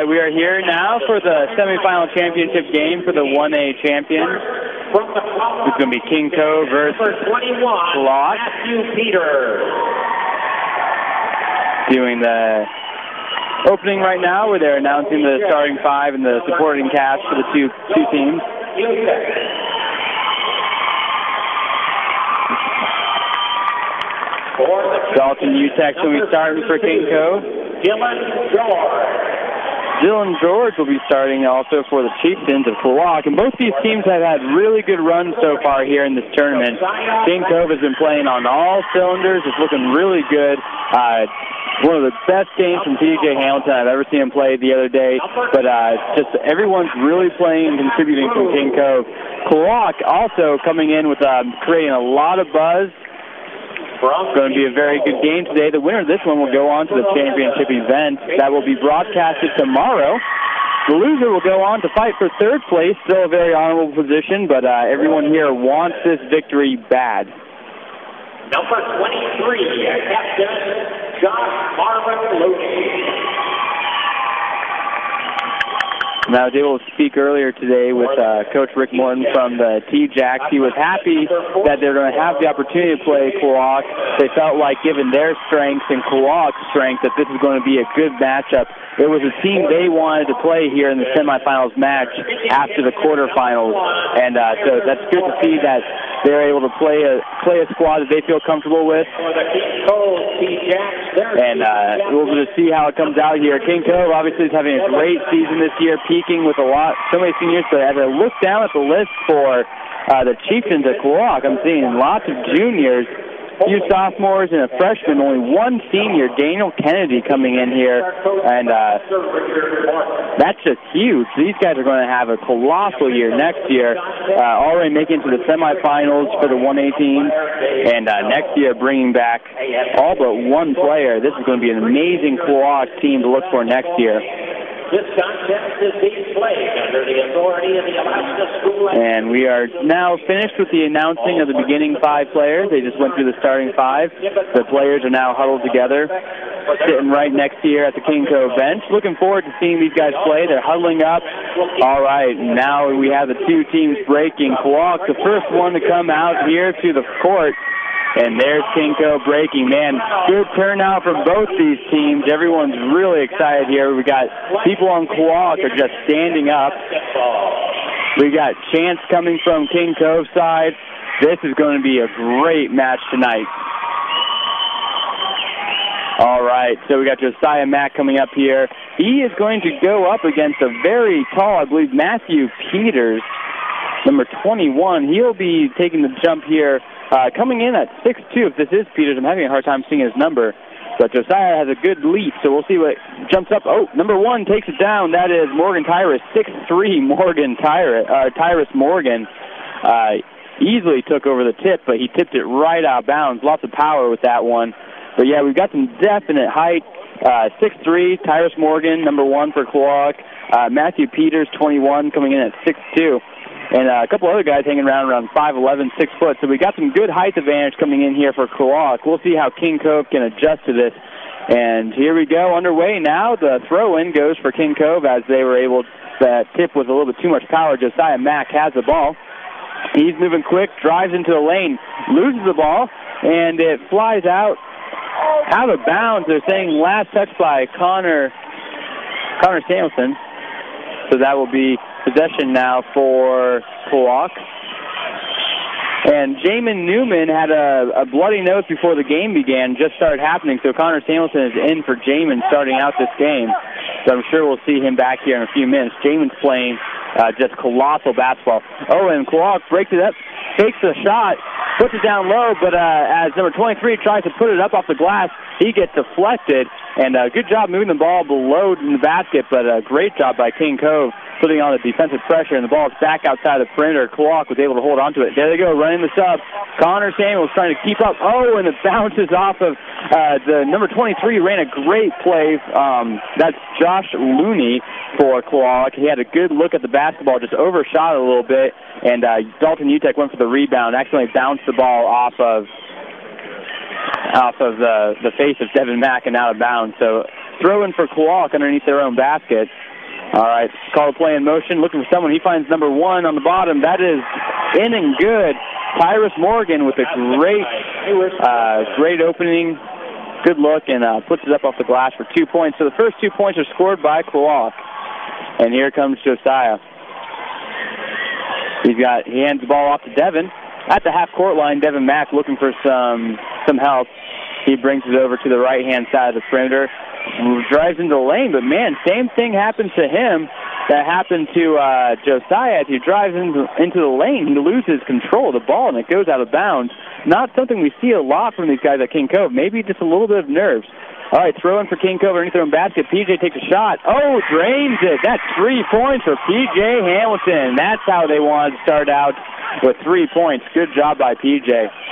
right, we are here now for the semifinal championship game for the 1A champions. It's going to be King Cove versus Klock. Matthew Peters. Doing the opening right now where they're announcing the starting five and the supporting cast for the two teams. Dalton Utek will be starting for King Cove. Dylan George will be starting also for the Chieftains of Klock. And both these teams have had really good runs so far here in this tournament. King Cove has been playing on all cylinders. It's looking really good. One of the best games from TJ Hamilton I've ever seen him play the other day. But just everyone's really playing and contributing from King Cove. Klock also coming in with creating a lot of buzz. It's going to be a very good game today. The winner of this one will go on to the championship event that will be broadcasted tomorrow. The loser will go on to fight for third place, still a very honorable position, but everyone here wants this victory bad. Number 23, Captain Josh Marvin Looney. And I was able to speak earlier today with Coach Rick Morton from the T-Jacks. He was happy that they're going to have the opportunity to play Klock. They felt like, given their strengths and Klock's strength, that this is going to be a good matchup. It was a team they wanted to play here in the semifinals match after the quarterfinals. And so that's good to see that they're able to play a squad that they feel comfortable with. And we'll just see how it comes out here. King Cove obviously is having a great season this year, peaking with so many seniors. But as I look down at the list for the Chieftains at Klock, I'm seeing lots of juniors, a few sophomores and a freshman, only one senior, Daniel Kennedy, coming in here, and that's just huge. These guys are going to have a colossal year next year, already making it to the semifinals for the 1A team, and next year bringing back all but one player. This is going to be an amazing Klock team to look for next year. This contest is being played under the authority of the Alaska School. And we are now finished with the announcing of the beginning five players. They just went through the starting five. The players are now huddled together, sitting right next here at the King Cove bench. Looking forward to seeing these guys play. They're huddling up. All right, now we have the two teams breaking. Klock, the first one to come out here to the court. And there's King Cove breaking. Man, good turnout from both these teams. Everyone's really excited here. We got people on Klock are just standing up. We got Chance coming from King Cove side. This is going to be a great match tonight. All right, so we got Josiah Mack coming up here. He is going to go up against a very tall, I believe, Matthew Peters, number 21. He'll be taking the jump here. Coming in at 6'2", if this is Peters. I'm having a hard time seeing his number. But Josiah has a good leap, so we'll see what jumps up. Oh, number one takes it down. That is Morgan Tyrus, 6'3", Tyrus Morgan. Easily took over the tip, but he tipped it right out of bounds. Lots of power with that one. But, yeah, we've got some definite height. 6'3", Tyrus Morgan, number one for Klock. Matthew Peters, 21, coming in at 6'2". And a couple other guys hanging around 5'11", 6 foot. So we got some good height advantage coming in here for Klock. We'll see how King Cove can adjust to this. And here we go, underway now. The throw-in goes for King Cove as they were able, that tip was a little bit too much power. Josiah Mack has the ball. He's moving quick, drives into the lane, loses the ball, and it flies out of bounds. They're saying last touch by Connor Samuelson. So that will be possession now for Klock. And Jamin Newman had a bloody nose before the game began, just started happening, so Connor Samuelson is in for Jamin starting out this game. So I'm sure we'll see him back here in a few minutes. Jamin's playing just colossal basketball. Oh, and Klock breaks it up, takes the shot, puts it down low, but as number 23 tries to put it up off the glass, he gets deflected. And good job moving the ball below in the basket, but a great job by King Cove putting on the defensive pressure, and the ball is back outside the perimeter. Klock was able to hold on to it. There they go, running the sub. Connor Samuels trying to keep up. Oh, and it bounces off of the number 23 ran a great play. That's Josh Looney for Klock. He had a good look at the basketball, just overshot it a little bit, and Dalton Utek went for the rebound, accidentally bounced the ball off of the face of Devin Mack and out of bounds. So throw in for Klock underneath their own basket. All right, call the play in motion, looking for someone. He finds number 1 on the bottom. That is in and good. Tyrus Morgan with a great opening, good look, and puts it up off the glass for 2 points. So the first 2 points are scored by Qulock. And here comes Josiah. He hands the ball off to Devin. At the half-court line, Devin Mack looking for some help. He brings it over to the right-hand side of the perimeter. Drives into the lane, but, man, same thing happens to him that happened to Josiah. As he drives into the lane, he loses control of the ball, and it goes out of bounds. Not something we see a lot from these guys at King Cove. Maybe just a little bit of nerves. All right, throw in for King Cove underneath their own basket. PJ takes a shot. Oh, drains it. That's 3 points for PJ Hamilton. That's how they wanted to start out, with 3 points. Good job by PJ.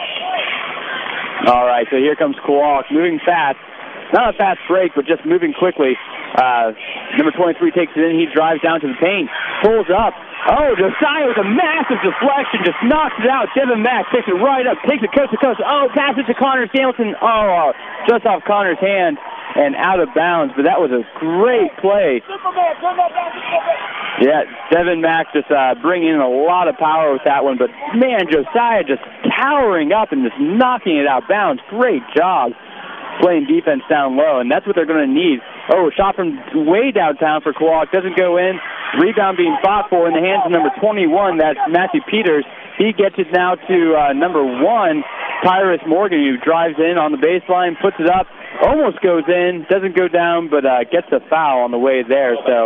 All right, so here comes Qulock, moving fast. Not a fast break, but just moving quickly. Number 23 takes it in. He drives down to the paint, pulls up. Oh, Josiah with a massive deflection, just knocks it out. Devin Mack takes it right up, takes it coast to coast. Oh, pass it to Connor Hamilton. Oh, just off Connor's hand and out of bounds. But that was a great play. Yeah, Devin Mack just bringing in a lot of power with that one. But, man, Josiah just towering up and just knocking it out of bounds. Great job playing defense down low, and that's what they're going to need. Oh, shot from way downtown for Qulock. Doesn't go in. Rebound being fought for in the hands of number 21. That's Matthew Peters. He gets it now to number 1, Tyrus Morgan, who drives in on the baseline, puts it up, almost goes in, doesn't go down, but gets a foul on the way there. So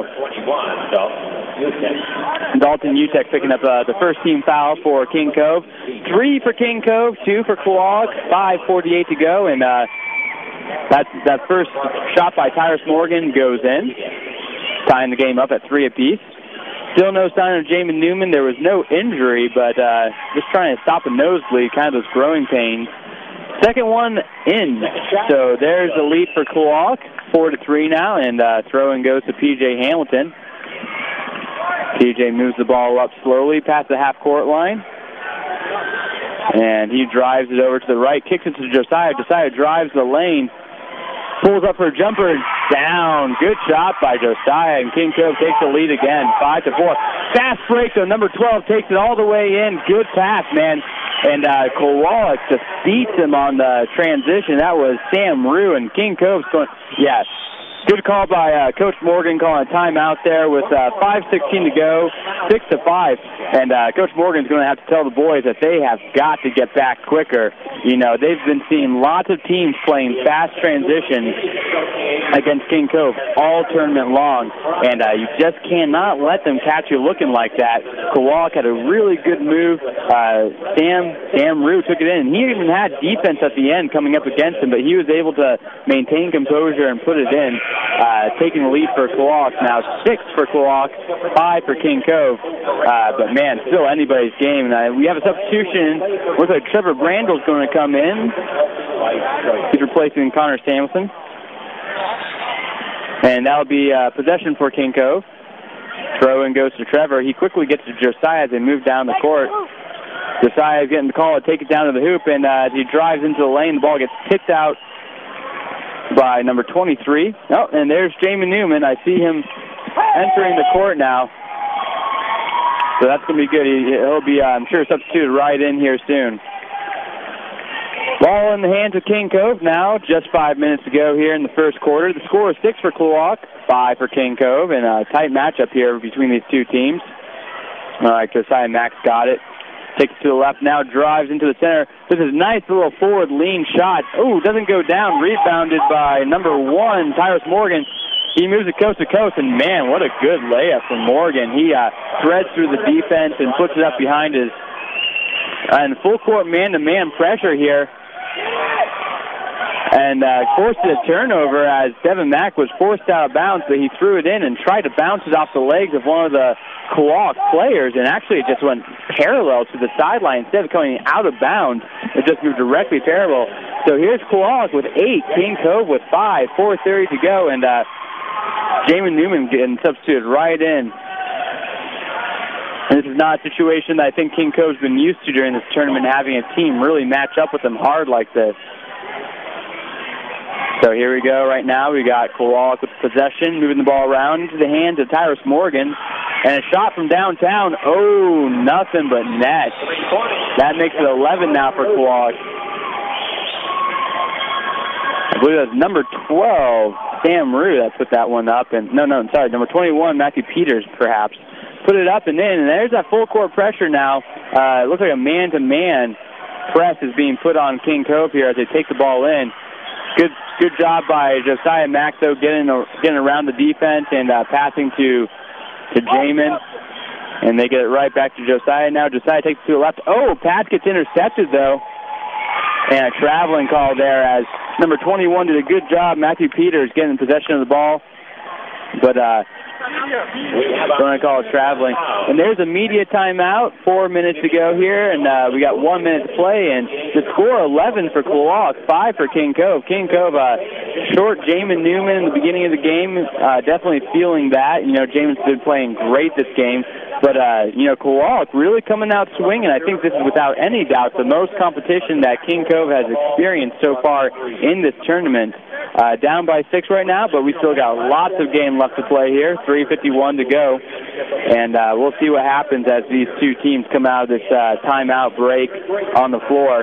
Dalton Utek picking up the first team foul for King Cove. 3 for King Cove, 2 for Qulock, 5:48 to go, and that first shot by Tyrus Morgan goes in, tying the game up at 3 apiece. Still no sign of Jamin Newman. There was no injury, but just trying to stop a nosebleed, kind of those growing pains. Second one in. So there's the lead for Qulock, 4-3 now, and throw-in goes to P.J. Hamilton. P.J. moves the ball up slowly past the half-court line. And he drives it over to the right, kicks it to Josiah. Josiah drives the lane, pulls up for a jumper, down. Good shot by Josiah, and King Cove takes the lead again, 5-4. Fast break, though. Number 12 takes it all the way in. Good pass, man. And Qulock just beats him on the transition. That was Sam Rue, and King Cove's going, yes. Good call by Coach Morgan, calling a timeout there with 5:16 to go, 6-5. And Coach Morgan's going to have to tell the boys that they have got to get back quicker. You know, they've been seeing lots of teams playing fast transitions against King Cove all tournament long. And you just cannot let them catch you looking like that. Qulock had a really good move. Sam Rue took it in. He even had defense at the end coming up against him, but he was able to maintain composure and put it in. Taking the lead for Qulock. Now 6 for Qulock, 5 for King Cove. But, man, still anybody's game. We have a substitution. Looks like Trevor Brandle's going to come in. He's replacing Connor Samuelson. And that'll be possession for King Cove. Throw-in goes to Trevor. He quickly gets to Josiah as they move down the court. Josiah is getting the call to take it down to the hoop, and as he drives into the lane, the ball gets kicked out by number 23. Oh, and there's Jamin Newman. I see him entering the court now. So that's going to be good. He'll be, I'm sure, substituted right in here soon. Ball in the hands of King Cove now. Just 5 minutes to go here in the first quarter. The score is 6 for Qulock, 5 for King Cove, and a tight matchup here between these two teams. All right, Josiah Max got it. Takes it to the left now, drives into the center. This is a nice little forward lean shot. Oh, doesn't go down. Rebounded by number 1, Tyrus Morgan. He moves it coast to coast, and, man, what a good layup from Morgan. He threads through the defense and puts it up behind his and full court man-to-man pressure here. And forced a turnover as Devin Mack was forced out of bounds, but he threw it in and tried to bounce it off the legs of one of the Qulock players, and actually it just went parallel to the sideline. Instead of coming out of bounds, it just moved directly parallel. So here's Qulock with 8, King Cove with 5, 4:30 to go, and Jamin Newman getting substituted right in. And this is not a situation that I think King Cove's been used to during this tournament, having a team really match up with them hard like this. So here we go right now. We got Kowalik with possession, moving the ball around into the hands of Tyrus Morgan. And a shot from downtown. Oh, nothing but net. That makes it 11 now for Kowalik. I believe that's number 12, Sam Rue, that put that one up. And sorry, number 21, Matthew Peters, perhaps. Put it up and in, and there's that full court pressure now. It looks like a man-to-man press is being put on King Cove here as they take the ball in. Good job by Josiah Mack, though, getting around the defense and passing to Jamin. And they get it right back to Josiah now. Josiah takes it to the left. Oh, pass gets intercepted, though. And a traveling call there as number 21 did a good job. Matthew Peters getting possession of the ball. But don't want to call it traveling. And there's a media timeout, 4 minutes to go here, and we got 1 minute to play. And the score 11 for Kowalik, 5 for King Cove. King Cove short Jamin Newman in the beginning of the game, definitely feeling that. You know, Jamin's been playing great this game. But, Kowalik really coming out swinging. I think this is without any doubt the most competition that King Cove has experienced so far in this tournament. Down by 6 right now, but we still got lots of game left to play here. 3:51 to go. And we'll see what happens as these two teams come out of this timeout break on the floor.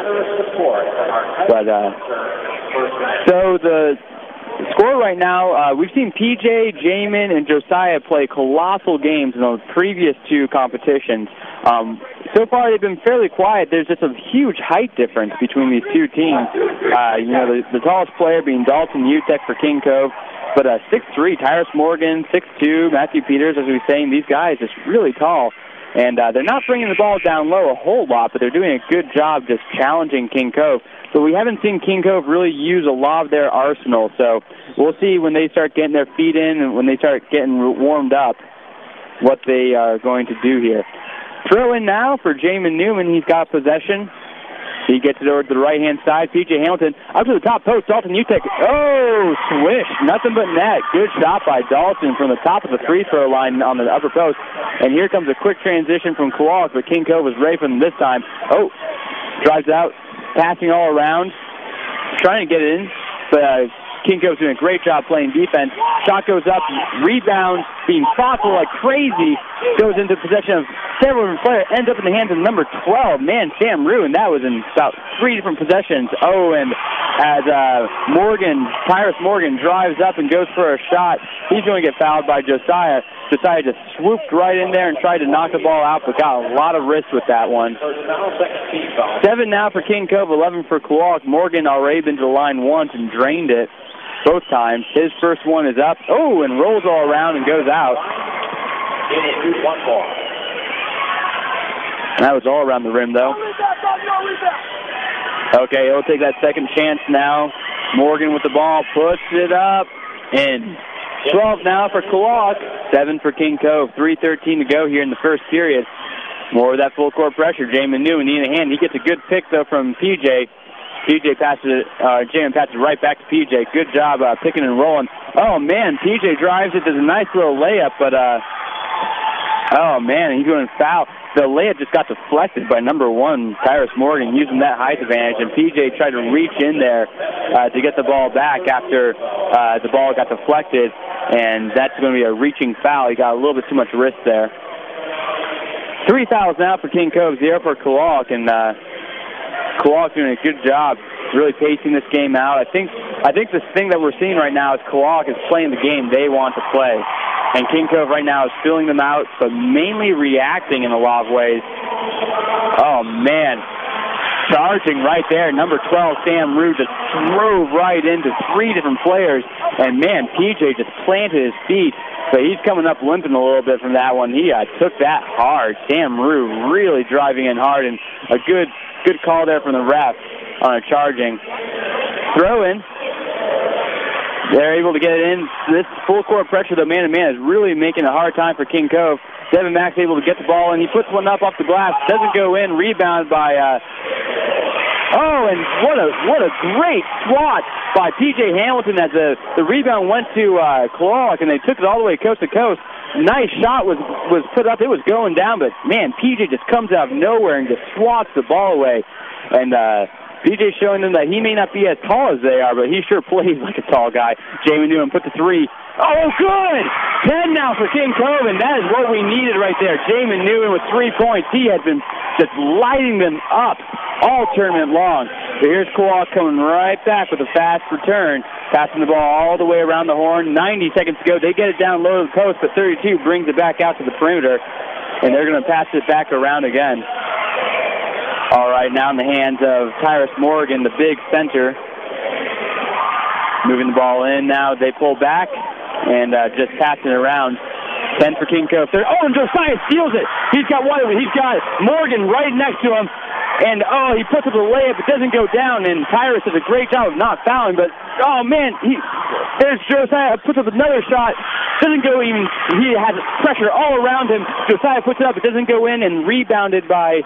But so the score right now, we've seen PJ, Jamin, and Josiah play colossal games in those previous two competitions. So far, they've been fairly quiet. There's just a huge height difference between these two teams. The tallest player being Dalton Utek for King Cove, but 6'3", Tyrus Morgan, 6'2", Matthew Peters, as we were saying, these guys just really tall. And they're not bringing the ball down low a whole lot, but they're doing a good job just challenging King Cove. But we haven't seen King Cove really use a lot of their arsenal, so we'll see when they start getting their feet in and when they start getting warmed up what they are going to do here. Throw in now for Jamin Newman. He's got possession. He gets it over to the right-hand side. P.J. Hamilton up to the top post. Dalton Utek. Oh, swish. Nothing but net. Good shot by Dalton from the top of the free-throw line on the upper post. And here comes a quick transition from Kowalik, but King Cove was ready for them this time. Oh, drives out, passing all around, trying to get it in. But King Cove's doing a great job playing defense. Shot goes up, rebound, being fought like crazy, goes into possession of several different players, ends up in the hands of number 12. Man, Sam Rue, and that was in about 3 different possessions. Oh, and as Tyrus Morgan drives up and goes for a shot, he's going to get fouled by Josiah. Josiah just swooped right in there and tried to knock the ball out, but got a lot of wrist with that one. 7 now for King Cove, 11 for Kowalik. Morgan already been to the line once and drained it both times. His first one is up. Oh, and rolls all around and goes out. That was all around the rim, though. Okay, he'll take that second chance now. Morgan with the ball, puts it up, and 12 now for Kowalik, 7 for King Cove. 3:13 to go here in the first period. More of that full court pressure. Jamin Newman in the hand. He gets a good pick, though, from PJ. PJ passes it, Jamin passes it right back to PJ. Good job picking and rolling. Oh, man, PJ drives it. Does a nice little layup, but, oh, man, he's going to foul. The layup just got deflected by number 1, Tyrus Morgan, using that height advantage, and PJ tried to reach in there to get the ball back after the ball got deflected, and that's going to be a reaching foul. He got a little bit too much wrist there. 3 fouls now for King Cove, 0 for Kowalik, and Kowalik doing a good job really pacing this game out. I think the thing that we're seeing right now is Kowalik is playing the game they want to play. And King Cove right now is filling them out, but mainly reacting in a lot of ways. Oh, man. Charging right there. Number 12, Sam Rue, just drove right into 3 different players. And, man, PJ just planted his feet. But he's coming up limping a little bit from that one. He took that hard. Sam Rue really driving in hard, and a good call there from the ref on a charging. Throw in. They're able to get it in. This full court pressure, though, man-to-man, is really making a hard time for King Cove. Devin Mack's able to get the ball, and he puts one up off the glass. Doesn't go in. Rebound by... and what a great swat by P.J. Hamilton as the rebound went to Kowalik, and they took it all the way coast to coast. Nice shot was put up. It was going down, but, man, P.J. just comes out of nowhere and just swats the ball away. And PJ showing them that he may not be as tall as they are, but he sure plays like a tall guy. Jamin Newman put the three. Oh, good! 10 now for King Cove, and that is what we needed right there. Jamin Newman with 3 points. He had been just lighting them up all tournament long. So here's Kowalik coming right back with a fast return, passing the ball all the way around the horn. 90 seconds to go. They get it down low to the post, but 32 brings it back out to the perimeter, and they're going to pass it back around again. All right, now in the hands of Tyrus Morgan, the big center. Moving the ball in now. They pull back and just passing it around. 10 for King Cove. Oh, and Josiah steals it. He's got one of it. He's got Morgan right next to him. And, he puts up a layup. It doesn't go down. And Tyrus does a great job of not fouling. But, oh, man, there's Josiah. Puts up another shot. Doesn't go even. He has pressure all around him. Josiah puts it up. It doesn't go in, and rebounded by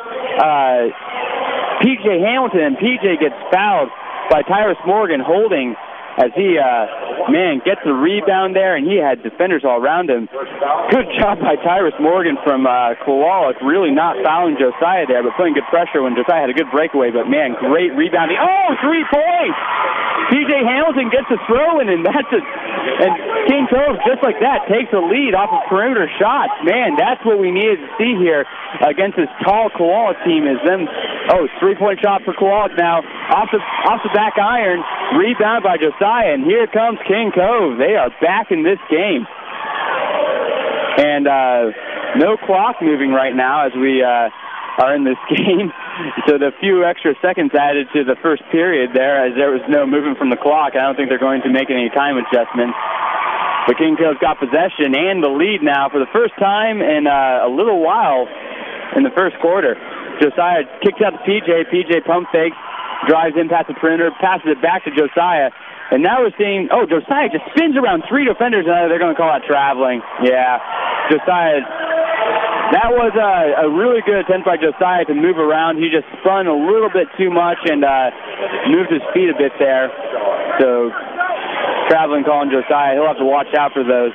P.J. Hamilton. And P.J. gets fouled by Tyrus Morgan holding as he, gets the rebound there, and he had defenders all around him. Good job by Tyrus Morgan from Kowalik, really not fouling Josiah there, but putting good pressure when Josiah had a good breakaway. But, man, great rebounding. Oh, 3 points! P.J. Hamilton gets a throw in, and that's it. And King Cove, just like that, takes a lead off of perimeter shots. Man, that's what we needed to see here against this tall Kowalik team. Is them. Oh, 3-point shot for Kowalik now. Off the back iron, rebound by Josiah, and here comes King Cove. They are back in this game. And no clock moving right now as we are in this game. So the few extra seconds added to the first period there, as there was no movement from the clock. I don't think they're going to make any time adjustments. But King Cove's got possession and the lead now for the first time in a little while in the first quarter. Josiah kicks out to PJ. PJ pump fakes, drives in past the perimeter, passes it back to Josiah. And now we're seeing, Josiah just spins around 3 defenders, and they're going to call that traveling. Yeah, Josiah, that was a really good attempt by Josiah to move around. He just spun a little bit too much and moved his feet a bit there. So, traveling call on Josiah. He'll have to watch out for those.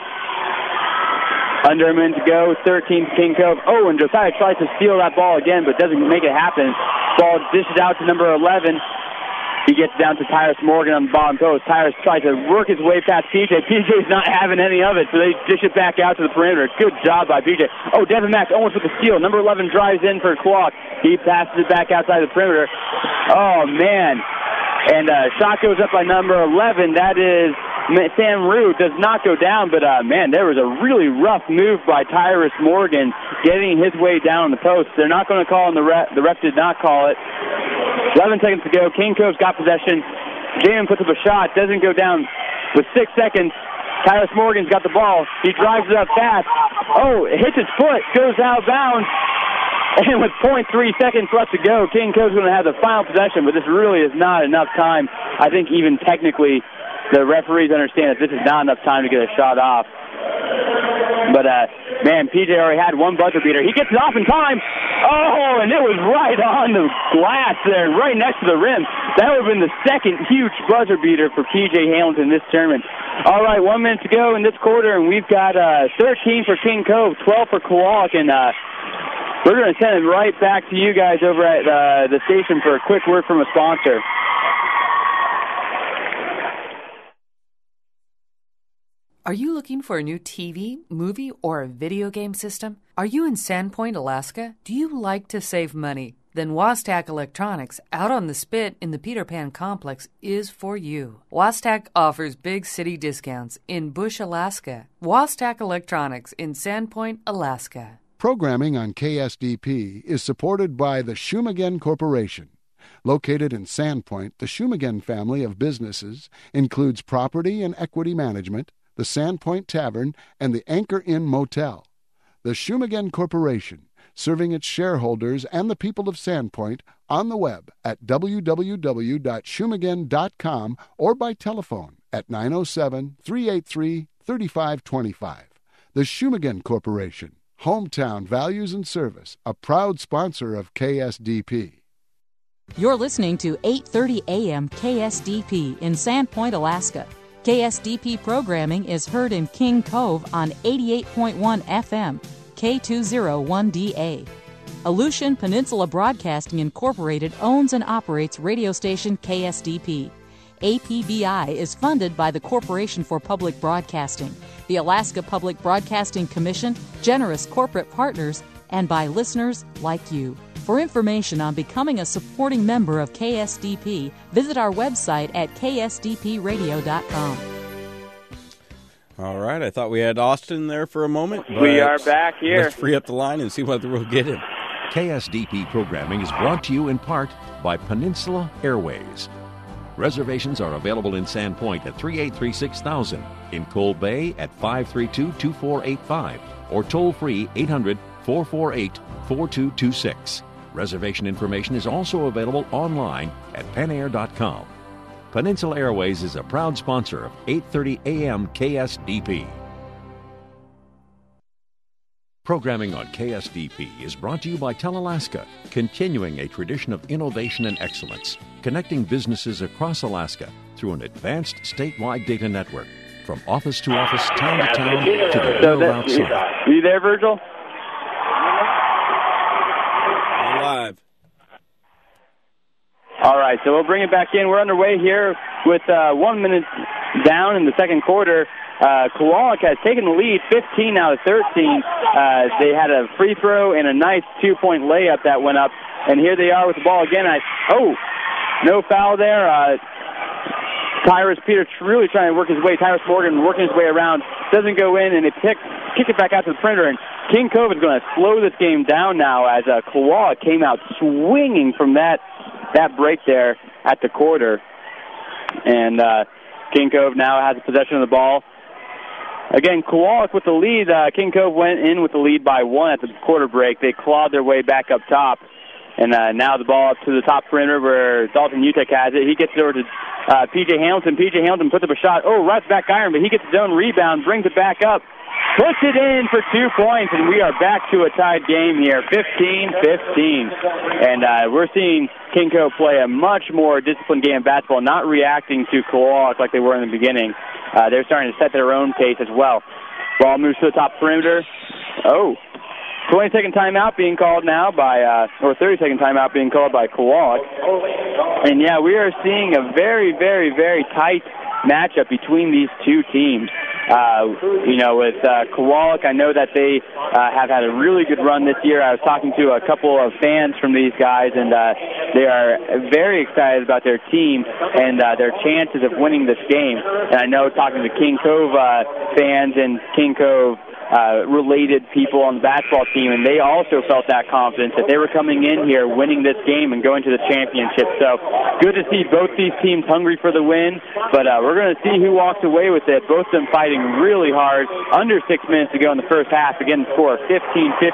Under a minute to go, 13 to King Cove. Oh, and Josiah tries to steal that ball again, but doesn't make it happen. Ball dishes out to number 11. He gets down to Tyrus Morgan on the bottom post. Tyrus tries to work his way past PJ. PJ's not having any of it, so they dish it back out to the perimeter. Good job by PJ. Oh, Devin Mack almost with the steal. Number 11 drives in for Clark. He passes it back outside the perimeter. Oh, man. And shot goes up by number 11. That is Sam Rue. Does not go down, but, there was a really rough move by Tyrus Morgan getting his way down on the post. They're not going to call on the ref. The ref did not call it. 11 seconds to go. King Cove's got possession. Jamin puts up a shot. Doesn't go down with 6 seconds. Tyrus Morgan's got the ball. He drives it up fast. Oh, it hits his foot. Goes out of bounds. And with 0.3 seconds left to go, King Cove's going to have the final possession, but this really is not enough time. I think even technically the referees understand that this is not enough time to get a shot off. But, PJ already had one buzzer beater. He gets it off in time. Oh, and it was right on the glass there, right next to the rim. That would have been the second huge buzzer beater for P.J. Hamilton this tournament. All right, 1 minute to go in this quarter, and we've got 13 for King Cove, 12 for Kowalik, and we're going to send it right back to you guys over at the station for a quick word from a sponsor. Are you looking for a new TV, movie, or a video game system? Are you in Sandpoint, Alaska? Do you like to save money? Then Wastack Electronics, out on the spit in the Peter Pan complex, is for you. Wastack offers big city discounts in Bush, Alaska. Wastack Electronics in Sandpoint, Alaska. Programming on KSDP is supported by the Shumagen Corporation. Located in Sandpoint, the Shumagen family of businesses includes property and equity management, the Sandpoint Tavern, and the Anchor Inn Motel. The Shumagen Corporation, serving its shareholders and the people of Sandpoint on the web at www.shumagen.com or by telephone at 907-383-3525. The Shumagen Corporation, Hometown Values and Service, a proud sponsor of KSDP. You're listening to 8:30 a.m. KSDP in Sandpoint, Alaska. KSDP programming is heard in King Cove on 88.1 FM, K201DA. Aleutian Peninsula Broadcasting Incorporated owns and operates radio station KSDP. APBI is funded by the Corporation for Public Broadcasting, the Alaska Public Broadcasting Commission, generous corporate partners, and by listeners like you. For information on becoming a supporting member of KSDP, visit our website at ksdpradio.com. All right, I thought we had Austin there for a moment. We are back here. Let's free up the line and see what we'll get him. KSDP programming is brought to you in part by Peninsula Airways. Reservations are available in Sandpoint at 383-6000, in Cold Bay at 532-2485, or toll-free 800-448-4226. Reservation information is also available online at penair.com. Peninsula Airways is a proud sponsor of 8:30 a.m. KSDP. Programming on KSDP is brought to you by Telalaska, continuing a tradition of innovation and excellence, connecting businesses across Alaska through an advanced statewide data network, from office to office, town to town, to the world outside. Are you there, Virgil? Live. All right, so we'll bring it back in. We're underway here with 1 minute down in the second quarter. Kowalik has taken the lead, 15 out of 13. They had a free throw and a nice two-point layup that went up. And here they are with the ball again. No foul there. Tyrus Peters really trying to work his way. Tyrus Morgan working his way around. Doesn't go in, and they kick it back out to the perimeter. And King Cove is going to slow this game down now as Kowalik came out swinging from that break there at the quarter. And King Cove now has possession of the ball. Again, Kowalik with the lead. King Cove went in with the lead by 1 at the quarter break. They clawed their way back up top. And now the ball up to the top perimeter where Dalton Utek has it. He gets it over to P.J. Hamilton. P.J. Hamilton puts up a shot. Right back iron, but he gets his own rebound, brings it back up, puts it in for 2 points, and we are back to a tied game here, 15-15. And we're seeing King Cove play a much more disciplined game of basketball, not reacting to Kowalik like they were in the beginning. They're starting to set their own pace as well. Ball moves to the top perimeter. 20-second timeout being called now by, or 30-second timeout being called by Kowalik. And, yeah, we are seeing a very, very, very tight matchup between these two teams. With Kowalik, I know that they have had a really good run this year. I was talking to a couple of fans from these guys, and they are very excited about their team and their chances of winning this game. And I know talking to King Cove fans and King Cove related people on the basketball team, and they also felt that confidence that they were coming in here winning this game and going to the championship. So good to see both these teams hungry for the win, but we're going to see who walks away with it. Both of them fighting really hard. Under 6 minutes to go in the first half. Again, the score 15-15.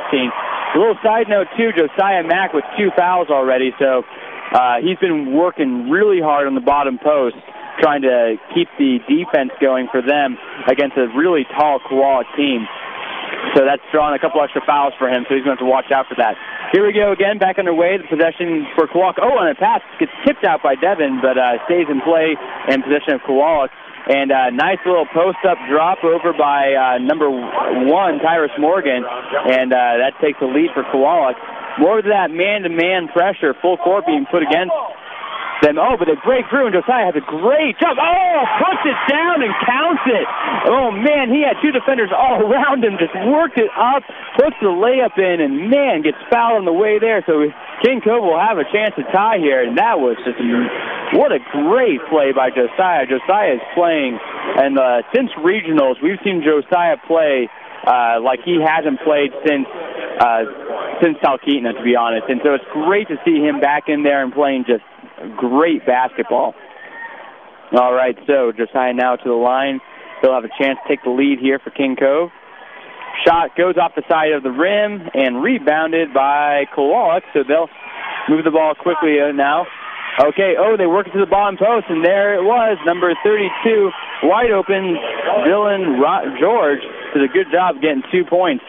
A little side note, too, Josiah Mack with 2 fouls already, so he's been working really hard on the bottom post, trying to keep the defense going for them against a really tall Kowalik team. So that's drawing a couple extra fouls for him, so he's going to have to watch out for that. Here we go again, back underway. The possession for Kowalik. And a pass gets tipped out by Devin, but stays in play in possession of Kowalik. And nice little post-up drop over by number 1, Tyrus Morgan, and that takes the lead for Kowalik. More of that man-to-man pressure, full court being put against them. But they break through, and Josiah has a great jump. Puts it down and counts it. Man, he had 2 defenders all around him, just worked it up, puts the layup in, and, man, gets fouled on the way there. So King Cove will have a chance to tie here, and that was just what a great play by Josiah. Josiah is playing, and since regionals, we've seen Josiah play like he hasn't played since Talkeetna, to be honest. And so it's great to see him back in there and playing just great basketball. All right, so Josiah now to the line. They'll have a chance to take the lead here for King Cove. Shot goes off the side of the rim and rebounded by Kowalik, so they'll move the ball quickly now. Okay, they work it to the bottom post, and there it was, number 32, wide open, Dylan George did a good job getting 2 points.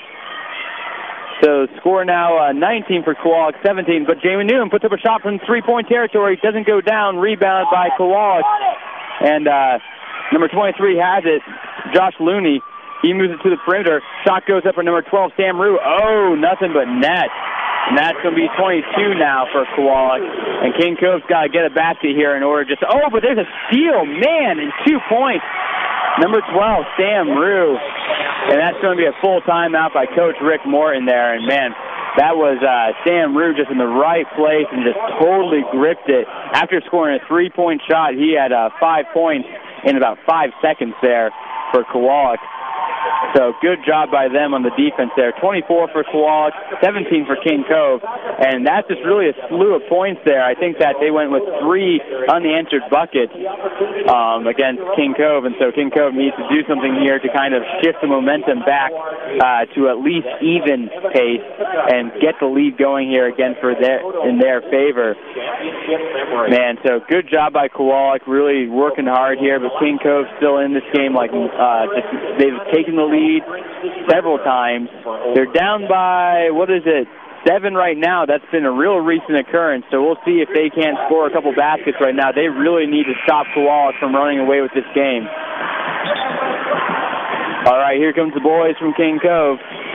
So score now 19 for Kowalik, 17. But Jamie Newman puts up a shot from 3-point territory. Doesn't go down. Rebounded by Kowalik. And number 23 has it. Josh Looney. He moves it to the perimeter. Shot goes up for number 12, Sam Rue. Nothing but net. And that's going to be 22 now for Kowalik. And King Cove's got to get a basket here in order just... Oh, but there's a steal, man, and 2 points. Number 12, Sam Rue. And that's going to be a full timeout by Coach Rick Morton there. And, man, that was Sam Rue just in the right place and just totally gripped it. After scoring a 3-point shot, he had 5 points in about 5 seconds there for Kowalik. So good job by them on the defense there. 24 for Kowalik, 17 for King Cove. And that's just really a slew of points there. I think that they went with 3 unanswered buckets against King Cove. And so King Cove needs to do something here to kind of shift the momentum back to at least even pace and get the lead going here again in their favor. Man, so good job by Kowalik, really working hard here. But King Cove still in this game. They've taken the lead several times. They're down by, 7 right now. That's been a real recent occurrence, so we'll see if they can't score a couple baskets right now. They really need to stop Kowalik from running away with this game. All right, here comes the boys from King Cove.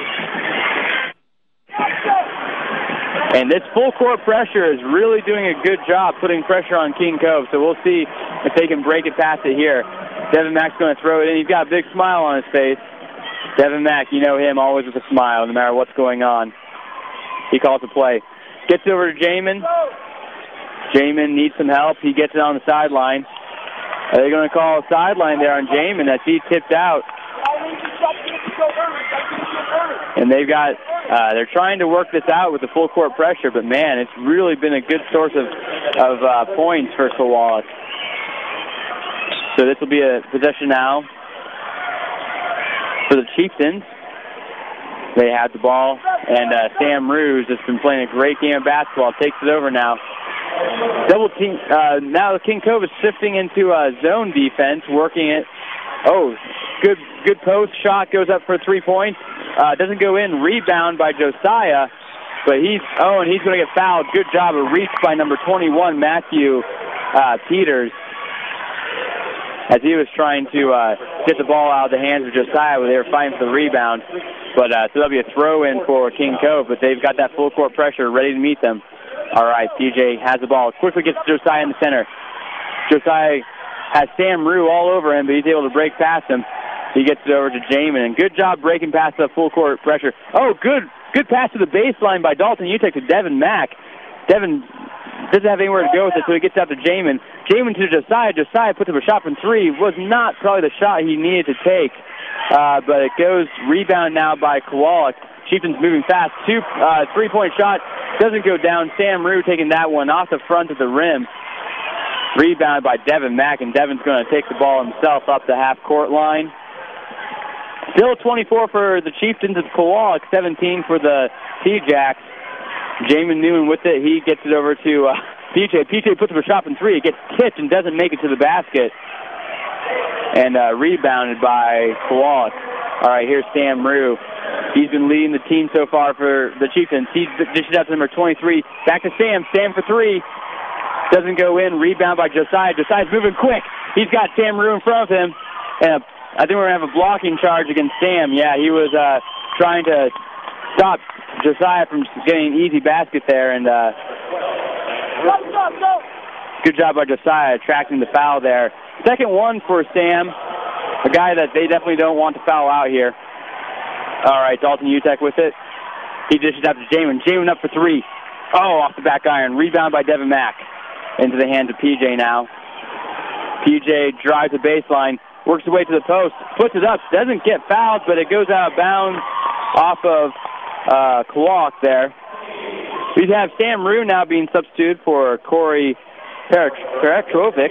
And this full court pressure is really doing a good job putting pressure on King Cove, so we'll see if they can break it past it here. Devin Mack's going to throw it in. He's got a big smile on his face. Devin Mack, you know him, always with a smile, no matter what's going on. He calls the play. Gets over to Jamin. Jamin needs some help. He gets it on the sideline. Are they going to call a sideline there on Jamin as he tipped out? And they've got, they're trying to work this out with the full court pressure, but man, it's really been a good source of points for Kowalik. So this will be a possession now for the Chieftains. They have the ball, and Sam Ruse has been playing a great game of basketball. Takes it over now. Double team. Now King Cove is shifting into zone defense, working it. Oh, good post shot goes up for 3 points. Doesn't go in. Rebound by Josiah, but he's going to get fouled. Good job, a reach by number 21, Matthew Peters, as he was trying to get the ball out of the hands of Josiah where they were fighting for the rebound. But so that'll be a throw-in for King Cove, but they've got that full-court pressure ready to meet them. All right, PJ has the ball. Quickly gets to Josiah in the center. Josiah has Sam Rue all over him, but he's able to break past him. He gets it over to Jamin, and good job breaking past the full-court pressure. Oh, good pass to the baseline by Dalton Utek to Devin Mack. Devin doesn't have anywhere to go with it, so he gets out to Jamin. Jamin to Josiah. Josiah puts up a shot from 3. Was not probably the shot he needed to take, but it goes rebound now by Kowalik. Chieftains moving fast. 3-point shot doesn't go down. Sam Rue taking that one off the front of the rim. Rebound by Devin Mack, and Devin's going to take the ball himself up the half-court line. Still 24 for the Chieftains of Kowalik, 17 for the T-Jacks. Jamin Newman with it. He gets it over to PJ. PJ puts up a shot from 3. It gets tipped and doesn't make it to the basket. And rebounded by Kowalik. All right, here's Sam Rue. He's been leading the team so far for the Chieftains. He dishes out to number 23. Back to Sam. Sam for 3. Doesn't go in. Rebound by Josiah. Josiah's moving quick. He's got Sam Rue in front of him. And I think we're going to have a blocking charge against Sam. Yeah, he was trying to stop Josiah from getting an easy basket there. And good job by Josiah attracting the foul there. Second one for Sam, a guy that they definitely don't want to foul out here. All right, Dalton Utek with it. He dishes out to Jamin. Jamin up for 3. Oh, off the back iron. Rebound by Devin Mack. Into the hands of PJ now. PJ drives the baseline, works his way to the post, puts it up, doesn't get fouled, but it goes out of bounds off of Kowalik there. We have Sam Rue now being substituted for Corey Peretrovic.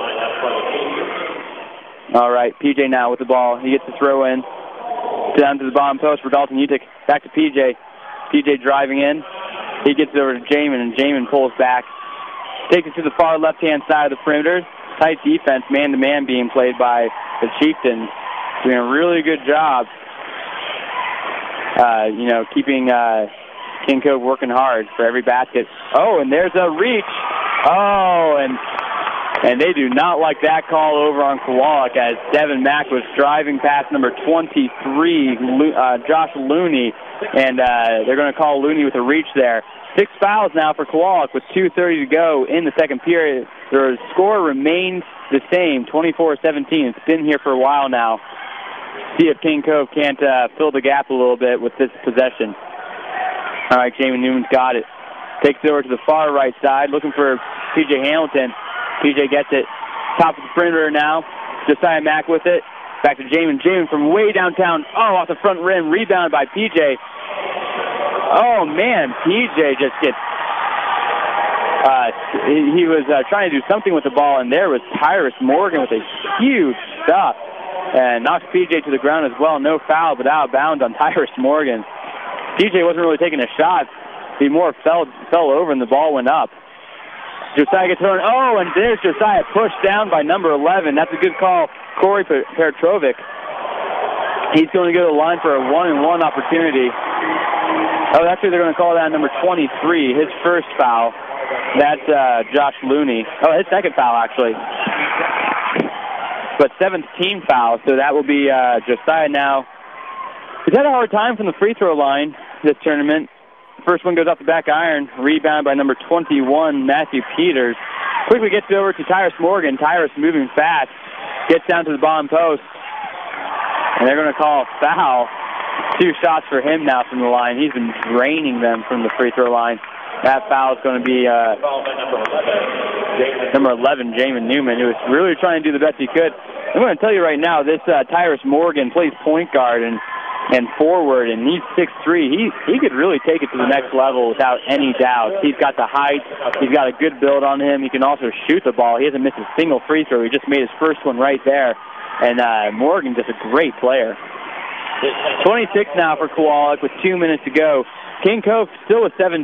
All right, PJ now with the ball. He gets the throw in. Down to the bottom post for Dalton Utek. Back to PJ. PJ driving in. He gets it over to Jamin, and Jamin pulls back. Takes it to the far left-hand side of the perimeter. Tight defense, man-to-man being played by the Chieftains. Doing a really good job, keeping King Cove working hard for every basket. Oh, and there's a reach. Oh, and And they do not like that call over on Kowalik as Devin Mack was driving past number 23, Josh Looney, and they're going to call Looney with a reach there. 6 fouls now for Kowalik with 2:30 to go in the second period. Their score remains the same, 24-17. It's been here for a while now. See if King Cove can't fill the gap a little bit with this possession. All right, Jamie Newman's got it. Takes it over to the far right side, looking for P.J. Hamilton. P.J. gets it. Top of the perimeter now. Josiah Mack with it. Back to Jamin. Jamin from way downtown. Oh, off the front rim. Rebounded by P.J. Oh, man. P.J. just gets... he was trying to do something with the ball, and there was Tyrus Morgan with a huge stuff. And knocks P.J. to the ground as well. No foul, but out of bounds on Tyrus Morgan. P.J. wasn't really taking a shot. He more fell over, and the ball went up. Josiah gets thrown. Oh, and there's Josiah pushed down by number 11. That's a good call. Corey Petrovic. He's going to go to the line for a 1-and-1 opportunity. Oh, actually, they're going to call that number 23, his first foul. That's Josh Looney. Oh, his second foul, actually. But 7th team foul, so that will be Josiah now. He's had a hard time from the free throw line this tournament. First one goes off the back iron. Rebound by number 21, Matthew Peters. Quickly gets it over to Tyrus Morgan. Tyrus moving fast. Gets down to the bottom post. And they're going to call a foul. 2 shots for him now from the line. He's been draining them from the free throw line. That foul is going to be number 11, Jamin Newman, who was really trying to do the best he could. I'm going to tell you right now, this Tyrus Morgan plays point guard and forward, and he's 6'3". He could really take it to the next level without any doubt. He's got the height. He's got a good build on him. He can also shoot the ball. He hasn't missed a single free throw. He just made his first one right there. And Morgan just a great player. 26 now for Kowalik with 2 minutes to go. King Cove still with 17.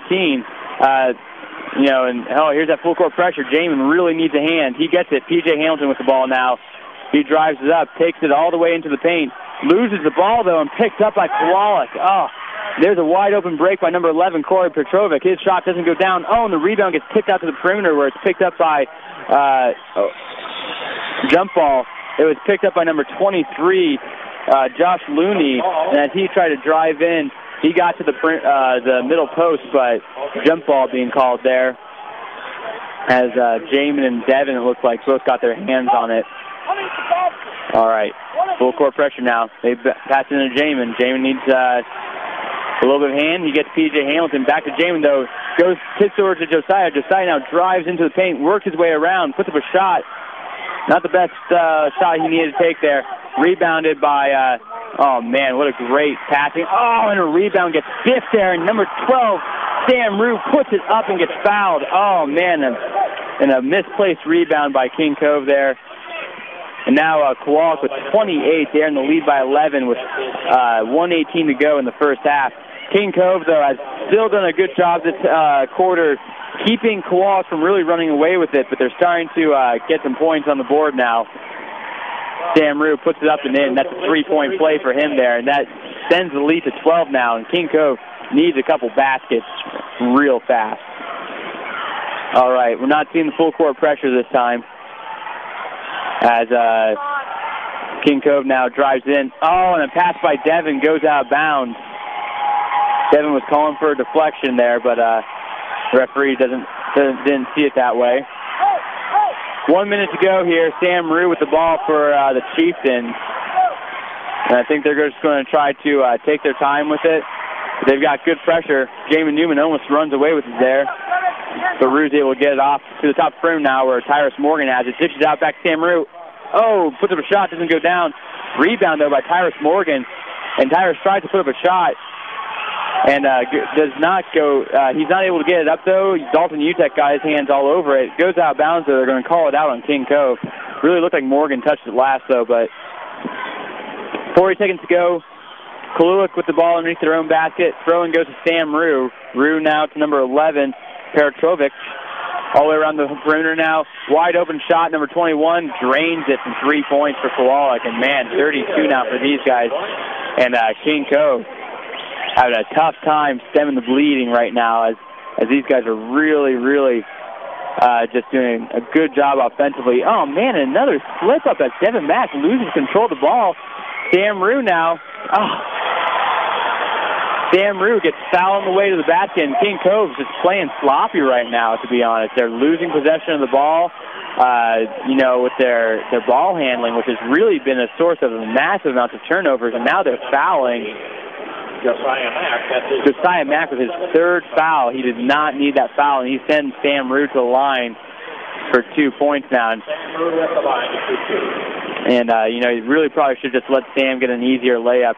Here's that full court pressure. Jamin really needs a hand. He gets it. P.J. Hamilton with the ball now. He drives it up, takes it all the way into the paint. Loses the ball, though, and picked up by Kowalik. Oh, there's a wide-open break by number 11, Corey Petrovic. His shot doesn't go down. Oh, and the rebound gets kicked out to the perimeter where it's picked up by jump ball. It was picked up by number 23, Josh Looney, and as he tried to drive in, he got to the middle post, but jump ball being called there. As Jamin and Devin, it looks like, both got their hands on it. All right, full court pressure now. They pass it into Jamin. Jamin needs a little bit of hand. He gets P.J. Hamilton. Back to Jamin, though. Goes, tips over to Josiah. Josiah now drives into the paint, works his way around, puts up a shot. Not the best shot he needed to take there. Rebounded by, oh, man, what a great passing. Oh, and a rebound gets biffed there. And number 12, Sam Rue, puts it up and gets fouled. Oh, man, and a misplaced rebound by King Cove there. And now Kowalik with 28. They're in the lead by 11 with 1:18 to go in the first half. King Cove, though, has still done a good job this quarter keeping Kowalik from really running away with it, but they're starting to get some points on the board now. Sam Rue puts it up and in. That's a 3-point play for him there, and that sends the lead to 12 now, and King Cove needs a couple baskets real fast. All right, we're not seeing the full court pressure this time as King Cove now drives in. Oh, and a pass by Devin goes out of bounds. Devin was calling for a deflection there, but the referee didn't see it that way. 1 minute to go here. Sam Rue with the ball for the Chieftains. And I think they're just going to try to take their time with it. They've got good pressure. Jamin Newman almost runs away with it there. But Rue's able to get it off to the top frame now where Tyrus Morgan has it. Dishes out back to Sam Rue. Oh, puts up a shot, doesn't go down. Rebound, though, by Tyrus Morgan. And Tyrus tries to put up a shot and does not go. He's not able to get it up, though. Dalton Utek got his hands all over it. Goes out of bounds, though. They're going to call it out on King Cove. Really looked like Morgan touched it last, though, but 40 seconds to go. Kowalik with the ball underneath their own basket. Throw-in goes to Sam Rue. Rue now to number 11, Petrovic. All the way around the perimeter now. Wide open shot, number 21, drains it from 3 points for Kowalik. And, man, 32 now for these guys. And King Cove having a tough time stemming the bleeding right now as these guys are really, really just doing a good job offensively. Oh, man, another slip-up as Devin Mack loses control of the ball. Sam Rue now. Oh. Sam Rue gets fouled on the way to the basket, and King Cove's just playing sloppy right now, to be honest. They're losing possession of the ball, with their ball handling, which has really been a source of massive amounts of turnovers, and now they're fouling. Josiah Mack with his third foul. He did not need that foul, and he sends Sam Rue to the line for 2 points now. And, he really probably should just let Sam get an easier layup.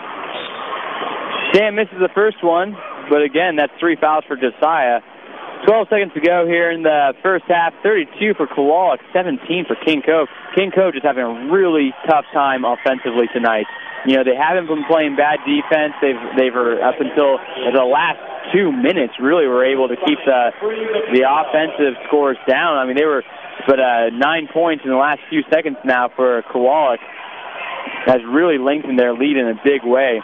Sam misses the first one, but again, that's 3 fouls for Josiah. 12 seconds to go here in the first half. 32 for Kowalik, 17 for King Cove. King Cove just having a really tough time offensively tonight. They haven't been playing bad defense. They've up until the last 2 minutes really were able to keep the offensive scores down. I mean, they were 9 points in the last few seconds now for Kowalik. Has really lengthened their lead in a big way.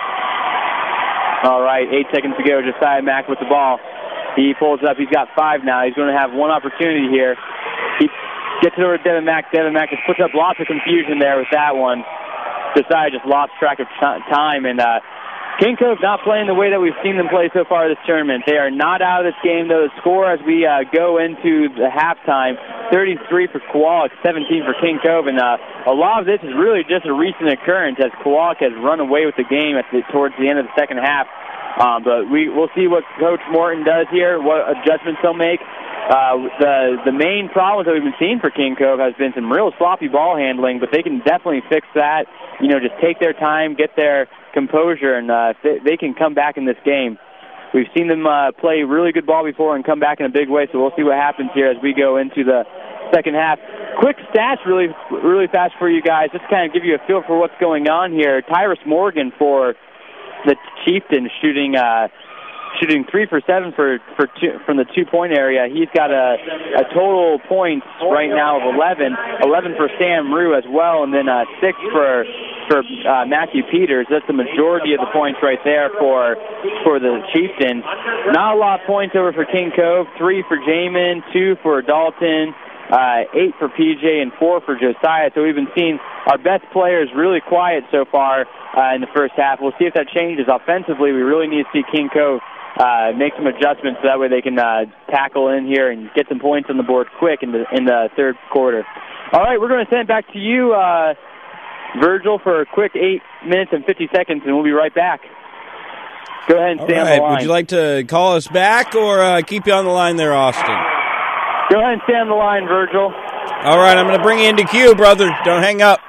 All right, 8 seconds to go. Josiah Mack with the ball. He pulls up. He's got 5 now. He's going to have one opportunity here. He gets it over to Devin Mack. Devin Mack just puts up lots of confusion there with that one. Josiah just lost track of time, and King Cove not playing the way that we've seen them play so far this tournament. They are not out of this game, though. The score as we go into the halftime, 33 for Kowalik, 17 for King Cove, and a lot of this is really just a recent occurrence as Kowalik has run away with the game towards the end of the second half. But we'll see what Coach Morton does here, what adjustments he'll make. The main problems that we've been seeing for King Cove has been some real sloppy ball handling, but they can definitely fix that. Just take their time, get their composure, and they can come back in this game. We've seen them play really good ball before and come back in a big way, so we'll see what happens here as we go into the second half. Quick stats really, really fast for you guys, just to kind of give you a feel for what's going on here. Tyrus Morgan for the Chieftains shooting 3 for 7 from the 2-point area. He's got a total points right now of 11 for Sam Rue as well, and then 6 for Matthew Peters. That's the majority of the points right there for the Chieftains. Not a lot of points over for King Cove. 3 for Jamin, 2 for Dalton, 8 for PJ, and 4 for Josiah. So we've been seeing our best players really quiet so far in the first half. We'll see if that changes. Offensively, we really need to see King Cove make some adjustments so that way they can tackle in here and get some points on the board quick in the third quarter. All right, we're going to send it back to you, Virgil, for a quick 8 minutes and 50 seconds, and we'll be right back. Go ahead and stay on the line. Would you like to call us back or keep you on the line there, Austin? Go ahead and stay on the line, Virgil. All right, I'm going to bring you into queue, brother. Don't hang up.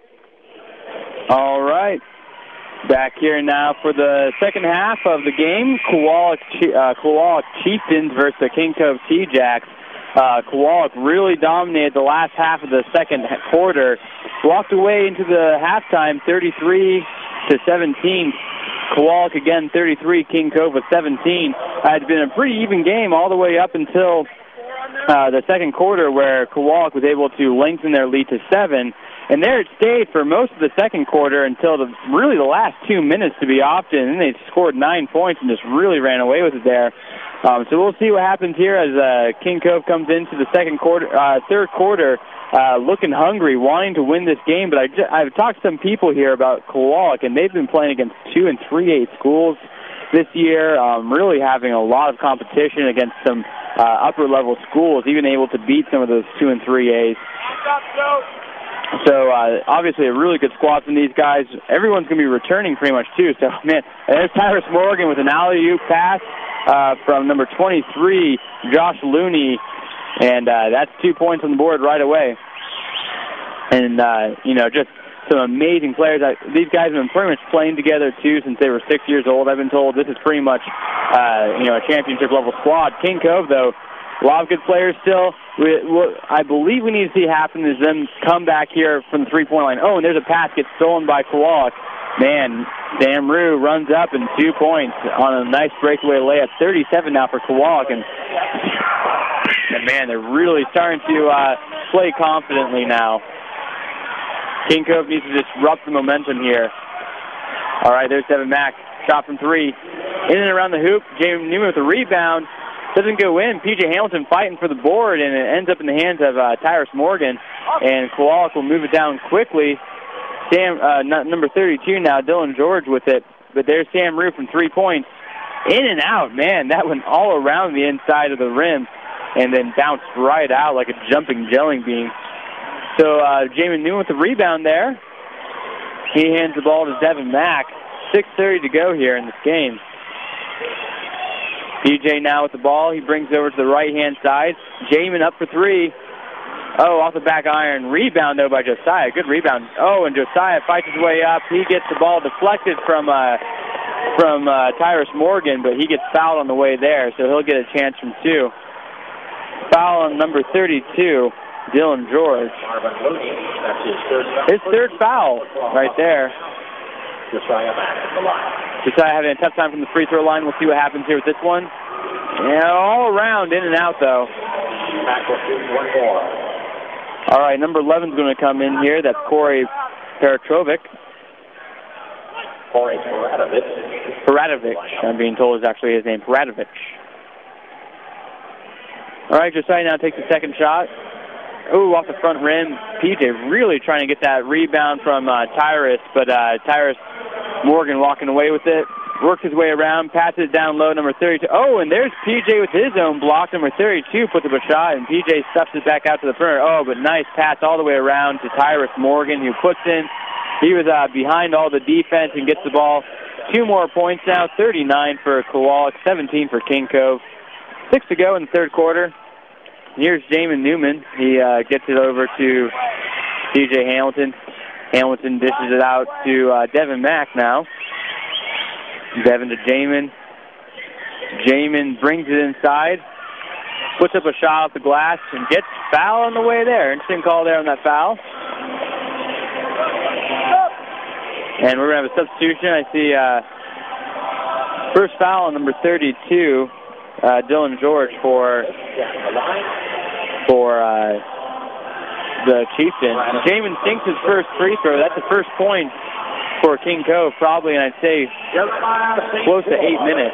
All right. Back here now for the second half of the game. Kowalik Chieftains versus the King Cove T-Jacks. Kowalik really dominated the last half of the second quarter. Walked away into the halftime 33-17. Kowalik again 33, King Cove with 17. It's been a pretty even game all the way up until the second quarter where Kowalik was able to lengthen their lead to 7. And there it stayed for most of the second quarter until the last 2 minutes to be opted. And then they scored 9 points and just really ran away with it there. So we'll see what happens here as King Cove comes into the third quarter, looking hungry, wanting to win this game. But I've talked to some people here about Kowalik, and they've been playing against 2 and 3A schools this year, really having a lot of competition against some upper-level schools, even able to beat some of those 2 and 3As. So, obviously, a really good squad from these guys. Everyone's going to be returning pretty much, too. So, man, there's Tyrus Morgan with an alley-oop pass from number 23, Josh Looney. And that's 2 points on the board right away. And, just some amazing players. These guys have been pretty much playing together, too, since they were 6 years old. I've been told this is pretty much, a championship-level squad. King Cove, though, a lot of good players still. What I believe we need to see happen is them come back here from the three-point line. Oh, and there's a pass gets stolen by Kowalik. Man, Sam Rue runs up and 2 points on a nice breakaway layup. 37 now for Kowalik. And man, they're really starting to play confidently now. King Cove needs to disrupt the momentum here. All right, there's Devin Mack. Shot from 3. In and around the hoop. James Newman with a rebound. Doesn't go in. P.J. Hamilton fighting for the board, and it ends up in the hands of Tyrus Morgan. And Kowalik will move it down quickly. Number 32 now, Dylan George with it. But there's Sam Rue from 3 points. In and out, man. That went all around the inside of the rim and then bounced right out like a jumping jelly bean. So Jamin Newman with the rebound there. He hands the ball to Devin Mack. 6:30 to go here in this game. PJ now with the ball. He brings it over to the right-hand side. Jamin up for three. Oh, off the back iron. Rebound, though, by Josiah. Good rebound. Oh, and Josiah fights his way up. He gets the ball deflected from Tyrus Morgan, but he gets fouled on the way there, so he'll get a chance from two. Foul on number 32, Dylan George. His third foul right there. Josiah having a tough time from the free throw line. We'll see what happens here with this one. Yeah, all around, in and out, though. All right, number 11 is going to come in here. That's Corey Paratrovic. Corey Paradovic, I'm being told is actually his name, Paradovic. All right, Josiah now takes the second shot. Ooh, off the front rim. PJ really trying to get that rebound from Tyrus, but Tyrus Morgan walking away with it. Works his way around, passes it down low, number 32. Oh, and there's PJ with his own block. Number 32 puts up a shot, and PJ stuffs it back out to the perimeter. Oh, but nice pass all the way around to Tyrus Morgan, who puts in. He was behind all the defense and gets the ball. 2 more points now, 39 for Kowalik, 17 for King Cove. 6 to go in the third quarter. Here's Jamin Newman. He gets it over to DJ Hamilton. Hamilton dishes it out to Devin Mack now. Devin to Jamin. Jamin brings it inside, puts up a shot off the glass, and gets foul on the way there. Interesting call there on that foul. And we're going to have a substitution. I see first foul on number 32, Dylan George for the Chieftains. Jamin sinks his first free throw. That's the first point for King Cove, probably, and I'd say close to 8 minutes.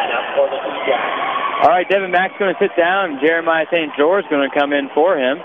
All right, Devin Mack's going to sit down. Jeremiah St. George is going to come in for him.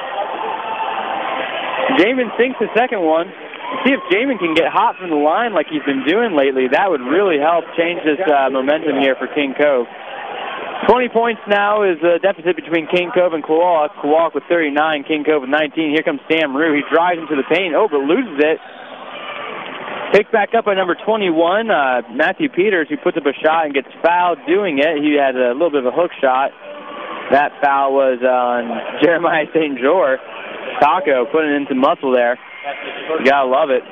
Jamin sinks the second one. See if Jamin can get hot from the line like he's been doing lately. That would really help change this momentum here for King Cove. 20 points now is the deficit between King Cove and Kowalik. Kowalik with 39, King Cove with 19. Here comes Sam Rue. He drives into the paint. Oh, but loses it. Picked back up by number 21, Matthew Peters, who puts up a shot and gets fouled doing it. He had a little bit of a hook shot. That foul was on Jeremiah St. George. Taco putting in some muscle there. You gotta love it.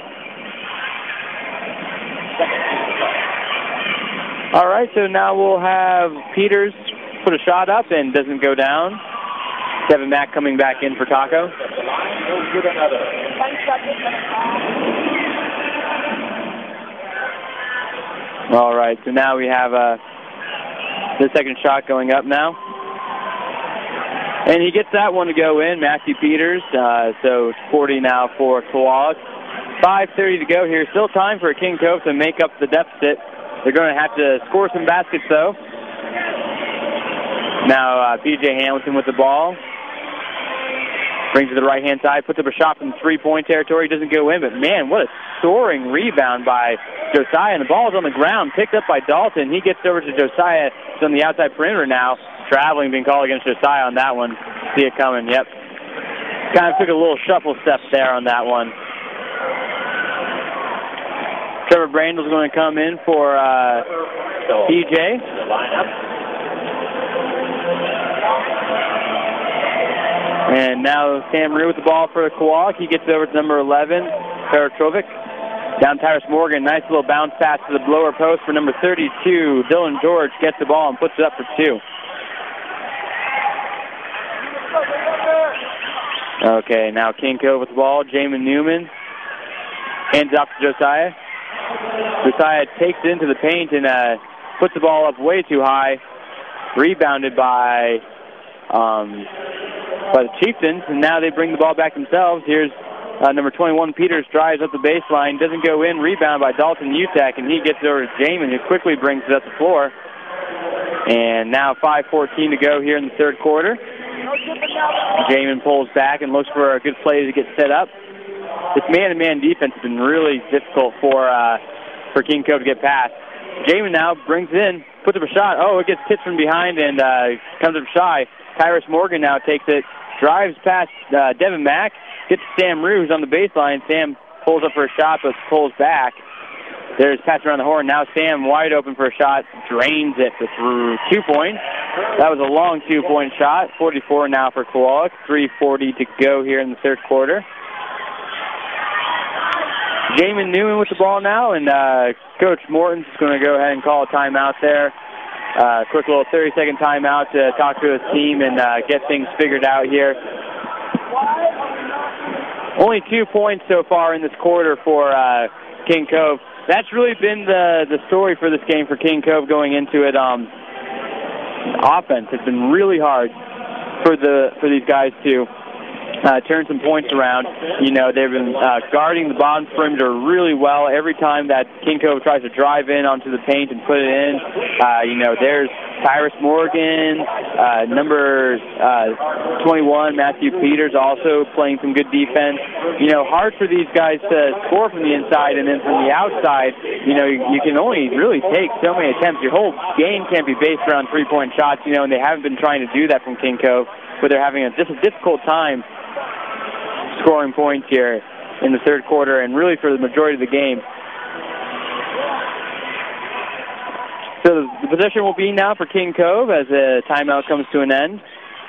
All right, so now we'll have Peters put a shot up and doesn't go down. Devin Mack coming back in for Taco. All right, so now we have the second shot going up now. And he gets that one to go in, Matthew Peters. So it's 40 now for Kowalik. 5:30 to go here. Still time for King Cove to make up the deficit. They're going to have to score some baskets, though. Now P.J. Hamilton with the ball. Brings it to the right-hand side, puts up a shot from three-point territory. Doesn't go in, but, man, what a soaring rebound by Josiah. And the ball is on the ground, picked up by Dalton. He gets over to Josiah. He's on the outside perimeter now. Traveling being called against Josiah on that one. See it coming, yep. Kind of took a little shuffle step there on that one. Trevor Brandel's going to come in for PJ. And now Sam Rue with the ball for Kowalik. He gets it over to number 11, Paratrovic. Down Tyrus Morgan. Nice little bounce pass to the blower post for number 32. Dylan George gets the ball and puts it up for two. Okay, now King Cove with the ball. Jamin Newman hands it off to Josiah. Josiah takes it into the paint and puts the ball up way too high. Rebounded by the Chieftains, and now they bring the ball back themselves. Here's number 21, Peters, drives up the baseline, doesn't go in, rebound by Dalton Utek, and he gets it over to Jamin, who quickly brings it up the floor. And now 5:14 to go here in the third quarter. Jamin pulls back and looks for a good play to get set up. This man-to-man defense has been really difficult for King Cove to get past. Jamin now brings in, puts up a shot. Oh, it gets tipped from behind and comes up shy. Tyrus Morgan now takes it, drives past Devin Mack, gets Sam Rue, who's on the baseline. Sam pulls up for a shot, but pulls back. There's pass around the horn. Now Sam wide open for a shot, drains it for 2 points. That was a long 2-point shot. 44 now for Kowalik. 3:40 to go here in the third quarter. Jamin Newman with the ball now, and Coach Morton's going to go ahead and call a timeout there. Quick little 30-second timeout to talk to his team and get things figured out here. Only 2 points so far in this quarter for King Cove. That's really been the story for this game for King Cove going into it. Offense has been really hard for these guys to turn some points around. You know, they've been guarding the bottom perimeter really well. Every time that King Cove tries to drive in onto the paint and put it in, there's Tyrus Morgan, number 21, Matthew Peters, also playing some good defense. You know, hard for these guys to score from the inside, and then from the outside, you know, you can only really take so many attempts. Your whole game can't be based around three-point shots, you know, and they haven't been trying to do that from King Cove, but they're having just a difficult time scoring points here in the third quarter and really for the majority of the game. So the possession will be now for King Cove as the timeout comes to an end.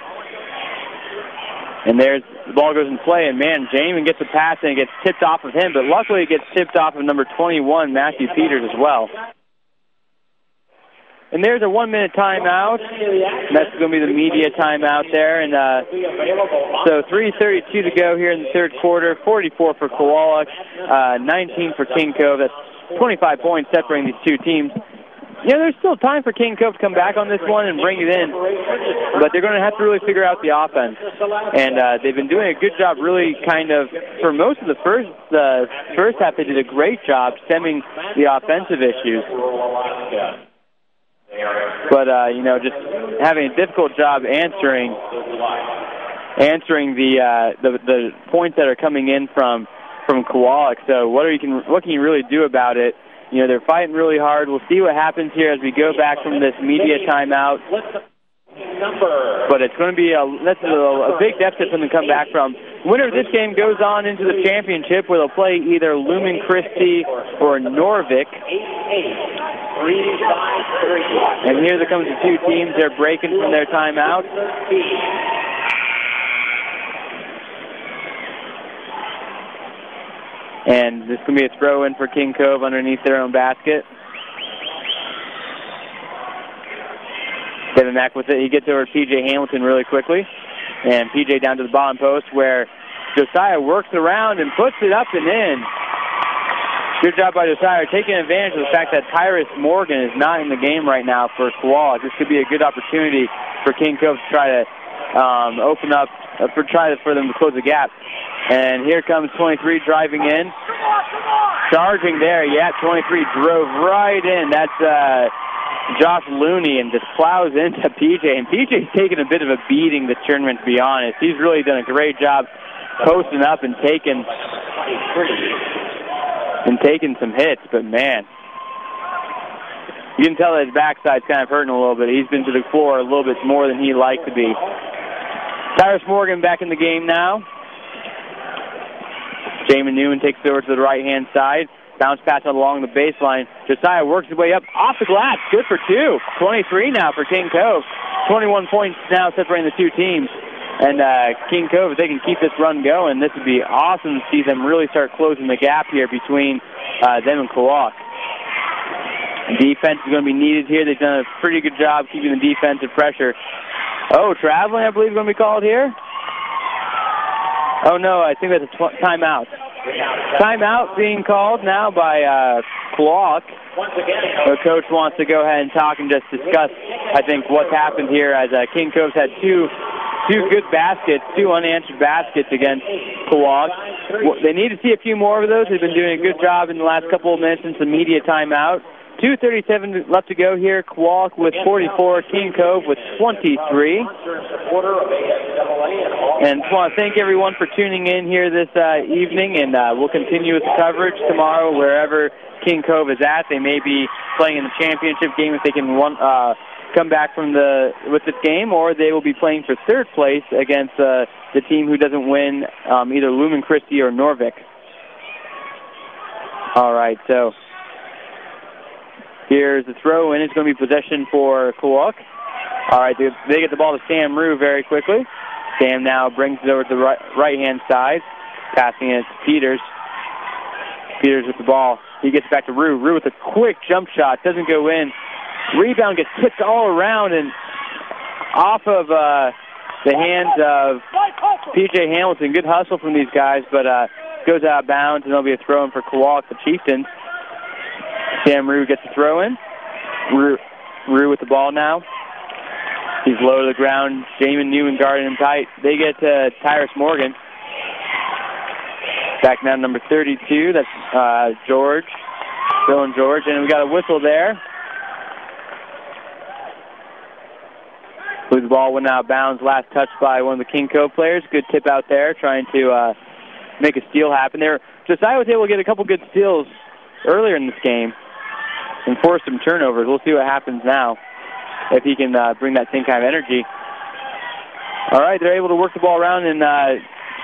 And there's the ball goes in play, and man, Jamin gets a pass and it gets tipped off of him, but luckily it gets tipped off of number 21, Matthew Peters, as well. And there's a 1 minute timeout. That's going to be the media timeout there. And so 3:32 to go here in the third quarter. 44 for Kowalik, 19 for King Cove. That's 25 points separating these two teams. You know, there's still time for King Cove to come back on this one and bring it in, but they're going to have to really figure out the offense. And they've been doing a good job, really, kind of for most of the first half. They did a great job stemming the offensive issues. But, just having a difficult job answering the points that are coming in from Kowalik. So what can you really do about it? You know, they're fighting really hard. We'll see what happens here as we go back from this media timeout. But it's going to be a big deficit for them to come back from. Winner of this game goes on into the championship where they'll play either Lumen Christi or Norvik. And here comes the two teams. They're breaking from their timeout. And this is going to be a throw-in for King Cove underneath their own basket. Devin Mack with it. He gets over to P.J. Hamilton really quickly. And P.J. down to the bottom post where Josiah works around and puts it up and in. Good job by Josiah, taking advantage of the fact that Tyrus Morgan is not in the game right now for Kowalik. This could be a good opportunity for King Cove to try to open up, for them to close the gap. And here comes 23 driving in. Charging there, 23 drove right in. That's Josh Looney and just plows into PJ. And PJ's taken a bit of a beating this tournament, to be honest. He's really done a great job posting up and taking some hits, but man, you can tell that his backside's kind of hurting a little bit. He's been to the floor a little bit more than he'd like to be. Tyrus Morgan back in the game now. Jamin Newman takes it over to the right-hand side. Bounce pass along the baseline. Josiah works his way up off the glass. Good for two. 23 now for King Cove. 21 points now separating the two teams. And King Cove, if they can keep this run going, this would be awesome to see them really start closing the gap here between them and Kowalik. Defense is going to be needed here. They've done a pretty good job keeping the defensive pressure. Oh, traveling, I believe, is going to be called here. Oh, no, I think that's a timeout. Timeout being called now by Kowalik. The coach wants to go ahead and talk and just discuss, I think, what's happened here as King Cove's had two good baskets, two unanswered baskets against Kowalik. They need to see a few more of those. They've been doing a good job in the last couple of minutes since the media timeout. 2:37 left to go here. Kewalk with 44, King Cove with 23. And just want to thank everyone for tuning in here this evening, and we'll continue with the coverage tomorrow wherever King Cove is at. They may be playing in the championship game if they can come back with this game, or they will be playing for third place against the team who doesn't win, either Lumen Christi or Norvik. All right, so here's the throw, and it's going to be possession for Kewalk. All right, they get the ball to Sam Rue very quickly. Sam now brings it over to the right-hand side, passing it to Peters. Peters with the ball. He gets back to Rue. Rue with a quick jump shot. Doesn't go in. Rebound gets tipped all around and off of the hands of P.J. Hamilton. Good hustle from these guys, but goes out of bounds, and there'll be a throw-in for Kewalk, the Chieftains. Sam Rue gets the throw-in. Rue with the ball now. He's low to the ground. Jamin Newman guarding him tight. They get to Tyrus Morgan. Back now number 32. That's George. Dylan George. And we got a whistle there. The ball went out of bounds. Last touch by one of the King Cove players. Good tip out there, trying to make a steal happen there. Josiah was able to get a couple good steals earlier in this game and force some turnovers. We'll see what happens now if he can bring that same kind of energy. All right, they're able to work the ball around, and the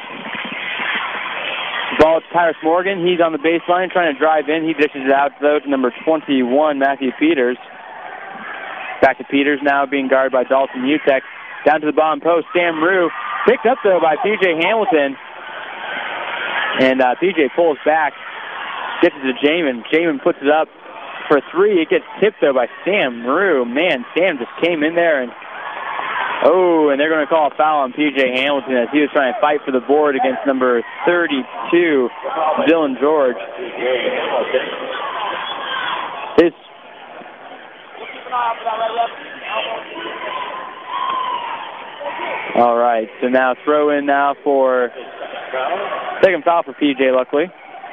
ball to Tyrus Morgan. He's on the baseline trying to drive in. He dishes it out, though, to number 21, Matthew Peters. Back to Peters now, being guarded by Dalton Mutek. Down to the bottom post, Sam Rue. Picked up, though, by P.J. Hamilton. And P.J. pulls back, gets it to Jamin. Jamin puts it up for three. It gets tipped, though, by Sam Rue. Man, Sam just came in there and and they're going to call a foul on P.J. Hamilton as he was trying to fight for the board against number 32, Dylan George. All right, so now throw in now for second foul for P.J. luckily.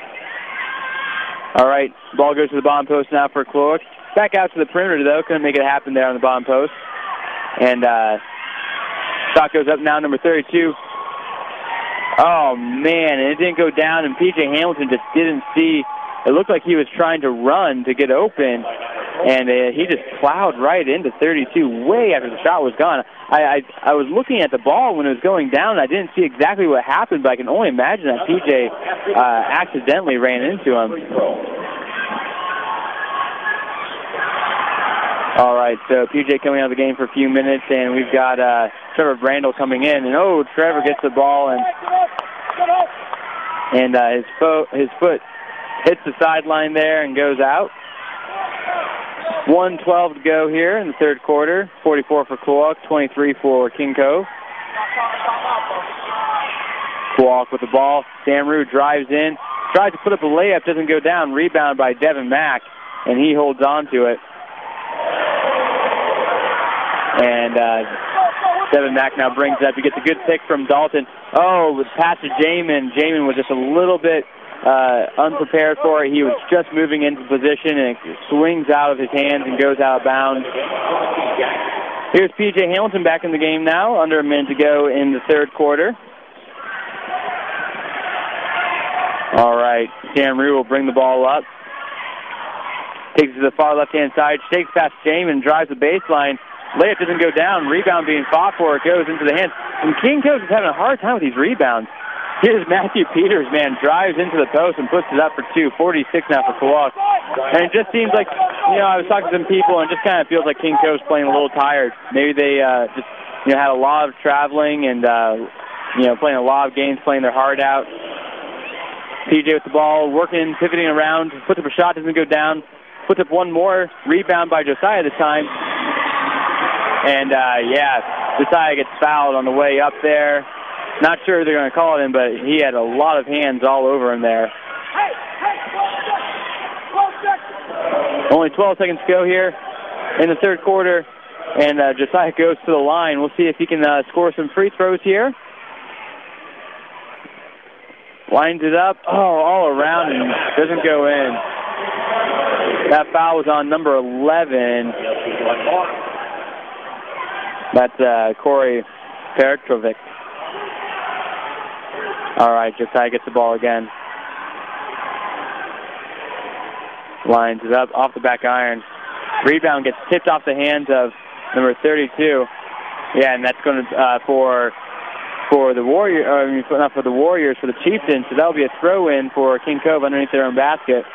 All right, ball goes to the bottom post now for Kewalk. Back out to the perimeter, though. Couldn't make it happen there on the bottom post. And shot goes up now, number 32. Oh, man, and it didn't go down, and P.J. Hamilton just didn't see. It looked like he was trying to run to get open, and he just plowed right into 32 way after the shot was gone. I was looking at the ball when it was going down, and I didn't see exactly what happened, but I can only imagine that P.J. accidentally ran into him. All right, so P.J. coming out of the game for a few minutes, and we've got Trevor Brandel coming in. And, Trevor gets the ball, and his foot hits the sideline there and goes out. 1:12 to go here in the third quarter. 44 for Kewalk, 23 for King Cove. Kewalk with the ball. Sam Rue drives in, tries to put up a layup, doesn't go down. Rebound by Devin Mack, and he holds on to it. And Devin Mack now brings it up. He gets a good pick from Dalton. With pass to Jamin. Jamin was just a little bit unprepared for it. He was just moving into position, and it swings out of his hands and goes out of bounds. Here's P.J. Hamilton back in the game now, under a minute to go in the third quarter. All right, Sam Rue will bring the ball up. Takes it to the far left-hand side, shakes past Jamin, drives the baseline. Layup doesn't go down. Rebound being fought for. It goes into the hands. And King Cove is having a hard time with these rebounds. Here's Matthew Peters, drives into the post and puts it up for two. 46 now for Kewalk. And it just seems like, I was talking to some people, and it just kind of feels like King Cove's playing a little tired. Maybe they just, had a lot of traveling and, playing a lot of games, playing their heart out. PJ with the ball, working, pivoting around, puts up a shot, doesn't go down. Puts up one more. Rebound by Josiah this time. And, Josiah gets fouled on the way up there. Not sure if they're going to call it him, but he had a lot of hands all over him there. Only 12 seconds to go here in the third quarter, and Josiah goes to the line. We'll see if he can score some free throws here. Lines it up, all around, and doesn't go in. That foul was on number 11. That's Corey Petrovic. All right, Josiah gets the ball again. Lines it up off the back iron. Rebound gets tipped off the hands of number 32. Yeah, and that's going to for the Warriors, not for the Warriors, for the Chieftains. So that'll be a throw-in for King Cove underneath their own basket.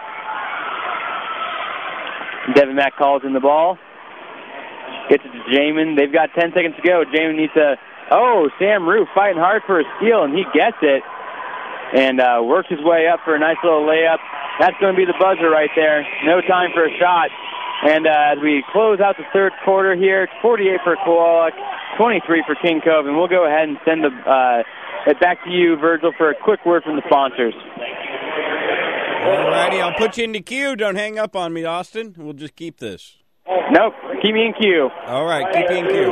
Devin Mack calls in the ball. Gets it to Jamin. They've got 10 seconds to go. Jamin needs to... Oh, Sam Rue fighting hard for a steal, and he gets it. And works his way up for a nice little layup. That's going to be the buzzer right there. No time for a shot. And as we close out the third quarter here, it's 48 for Kowalik, 23 for King Cove. And we'll go ahead and send it back to you, Virgil, for a quick word from the sponsors. All righty, I'll put you into queue. Don't hang up on me, Austin. We'll just keep this. Nope, keep me in queue. All right, keep me in queue.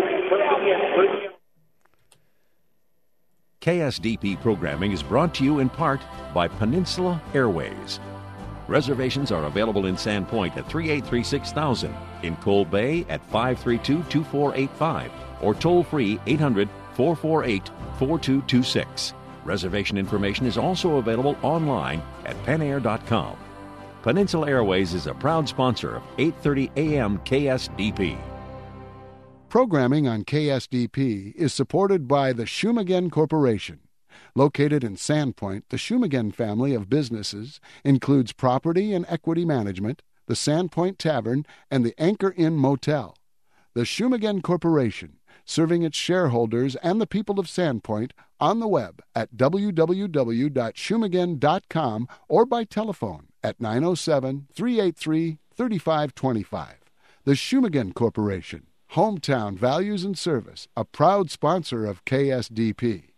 KSDP programming is brought to you in part by Peninsula Airways. Reservations are available in Sandpoint at 383-6000, in Coal Bay at 532-2485, or toll-free 800-448-4226. Reservation information is also available online at penair.com. Peninsula Airways is a proud sponsor of 8:30 a.m. KSDP. Programming on KSDP is supported by the Shumagen Corporation. Located in Sandpoint, the Shumagen family of businesses includes property and equity management, the Sandpoint Tavern, and the Anchor Inn Motel. The Shumagen Corporation, serving its shareholders and the people of Sandpoint on the web at www.shumagen.com or by telephone at 907-383-3525. The Shumagen Corporation, Hometown Values and Service, a proud sponsor of KSDP.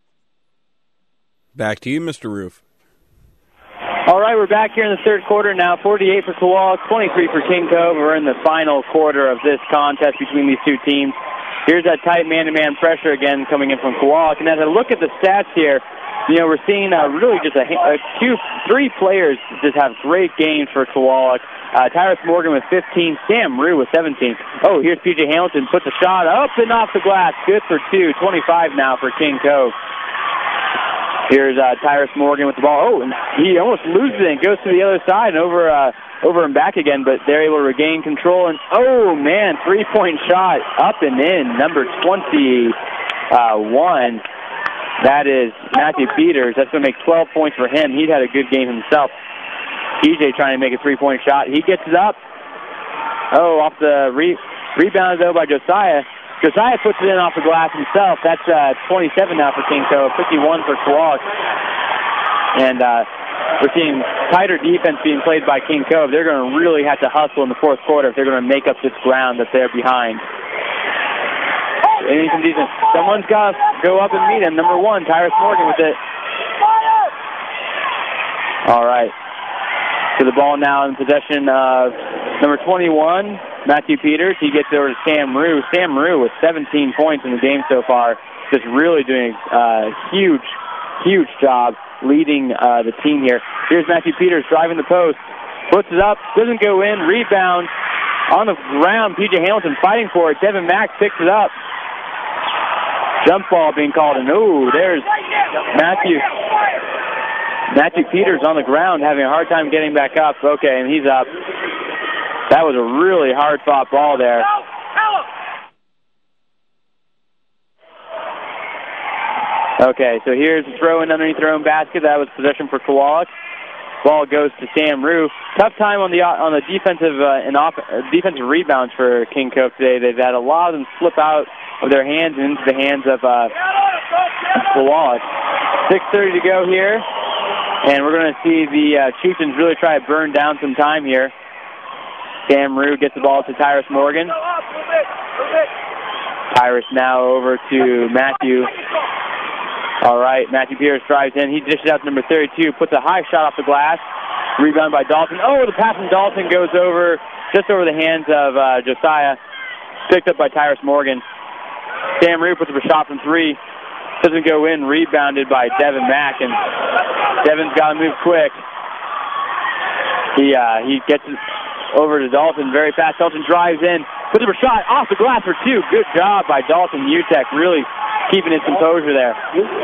Back to you, Mr. Roof. All right, we're back here in the third quarter now. 48 for Kowalik, 23 for King Cove. We're in the final quarter of this contest between these two teams. Here's that tight man-to-man pressure again coming in from Kowalik. And as I look at the stats here, we're seeing really just three players just have great games for Kowalik. Tyrus Morgan with 15, Sam Rue with 17. Oh, here's P.J. Hamilton, puts a shot up and off the glass. Good for two, 25 now for King Cove. Here's Tyrus Morgan with the ball. Oh, and he almost loses it and goes to the other side and over and back again, but they're able to regain control. And, oh, man, three-point shot up and in, number 21. That is Matthew Peters. That's going to make 12 points for him. He'd had a good game himself. TJ trying to make a three-point shot. He gets it up. Oh, off the rebound, though, by Josiah. Josiah puts it in off the glass himself. That's 27 now for King Cove, 51 for Kowalik. And we're seeing tighter defense being played by King Cove. They're going to really have to hustle in the fourth quarter if they're going to make up this ground that they're behind. Someone's got to go up and meet him. Number one, Tyrus Morgan with it. All right. So the ball now in possession of number 21, Matthew Peters. He gets over to Sam Rue. Sam Rue with 17 points in the game so far. Just really doing a huge job leading the team here. Here's Matthew Peters driving the post. Puts it up. Doesn't go in. Rebound. On the ground, P.J. Hamilton fighting for it. Devin Mack picks it up. Jump ball being called. And, there's Matthew Peters on the ground having a hard time getting back up. Okay, and he's up. That was a really hard-fought ball there. Okay, so here's a throw-in underneath their own basket. That was possession for Kowalik. Ball goes to Sam Rue. Tough time on the defensive defensive rebounds for King Cove today. They've had a lot of them slip out of their hands and into the hands of Kowalik. 6:30 to go here, and we're going to see the Chieftains really try to burn down some time here. Sam Rue gets the ball to Tyrus Morgan. Tyrus now over to Matthew. All right, Matthew Peters drives in. He dishes out to number 32, puts a high shot off the glass. Rebound by Dalton. Oh, the pass from Dalton goes just over the hands of Josiah. Picked up by Tyrus Morgan. Sam Rue puts up a shot from three. Doesn't go in. Rebounded by Devin Mack, and Devin's got to move quick. He gets over to Dalton very fast. Dalton drives in, puts up a shot off the glass for two. Good job by Dalton Utek, really keeping his composure there.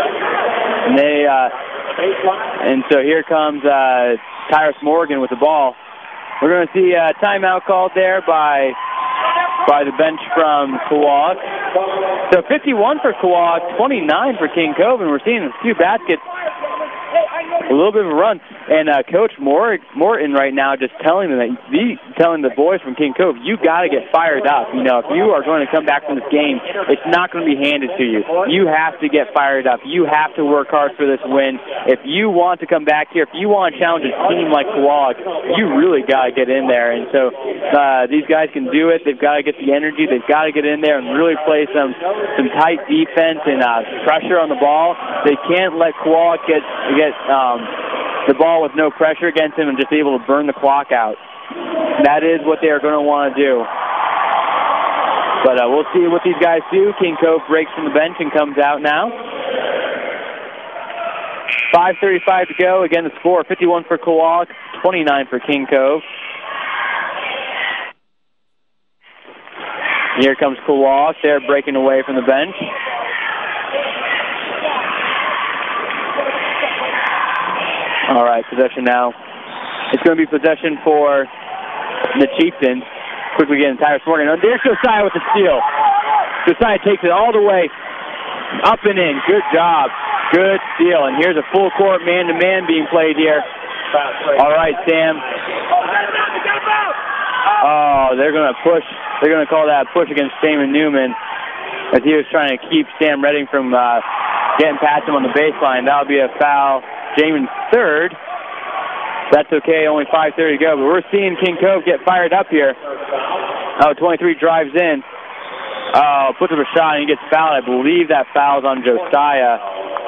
And so here comes Tyrus Morgan with the ball. We're going to see a timeout called there by the bench from Kewaukew. So 51 for Kewaukew, 29 for King Cove, and we're seeing a few baskets, a little bit of a run. And Coach Morton right now just telling the boys from King Cove, you got to get fired up. You know, if you are going to come back from this game, it's not going to be handed to you. You have to get fired up. You have to work hard for this win. If you want to come back here, if you want to challenge a team like Kewaukew, you really got to get in there. And so these guys can do it. They've got to get the energy. They've got to get in there and really play some tight defense and pressure on the ball. They can't let Kewaukew get the ball with no pressure against him and just be able to burn the clock out. That is what they are going to want to do. But we'll see what these guys do. King Cove breaks from the bench and comes out now. 5:35 to go. Again, the score, 51 for Kewaukew, 29 for King Cove. Here comes Kewaukew. They're breaking away from the bench. All right, possession now. It's going to be possession for the Chieftains. Quickly getting Tyrus Morgan. And there's Josiah with the steal. Josiah takes it all the way up and in. Good job. Good steal. And here's a full court man-to-man being played here. All right, Sam. Oh, they're going to push. They're going to call that a push against Damon Newman as he was trying to keep Sam Redding from getting past him on the baseline. That'll be a foul. Jamin's third. That's okay, only 5:30 to go. But we're seeing King Cove get fired up here. 23 drives in. Puts up a shot and he gets fouled. I believe that foul's on Josiah.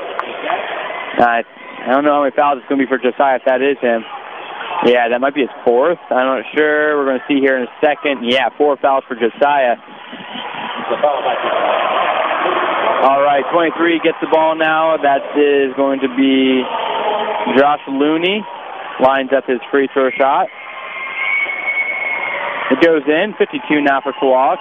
I don't know how many fouls it's going to be for Josiah if that is him. Yeah, that might be his fourth. I'm not sure. We're going to see here in a second. Yeah, 4 fouls for Josiah. All right, 23 gets the ball now. That is going to be Josh Looney. Lines up his free throw shot. It goes in. 52 now for Kewaukew.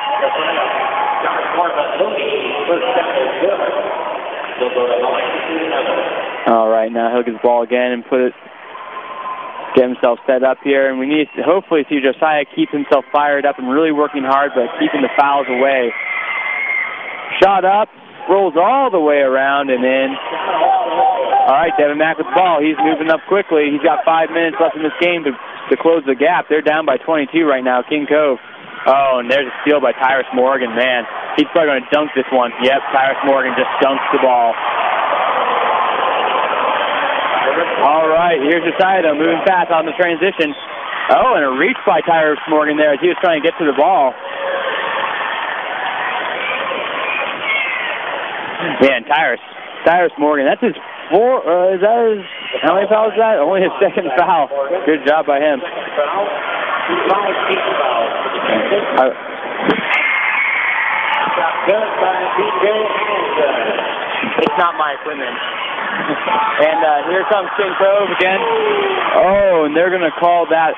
All right, now he'll get the ball again and get himself set up here. And we need to hopefully see Josiah keep himself fired up and really working hard, but keeping the fouls away. Shot up, rolls all the way around and in. All right, Devin Mack with the ball. He's moving up quickly. He's got 5 minutes left in this game to close the gap. They're down by 22 right now, King Cove. Oh, and there's a steal by Tyrus Morgan. Man, he's probably going to dunk this one. Yep, Tyrus Morgan just dunks the ball. All right, here's Josiah moving fast on the transition. Oh, and a reach by Tyrus Morgan there as he was trying to get to the ball. Man, Tyrus Morgan, that's his how many fouls is that? Only his second foul. Good job by him. It's not my equipment. And here comes King Cove again. Oh, and they're going to call that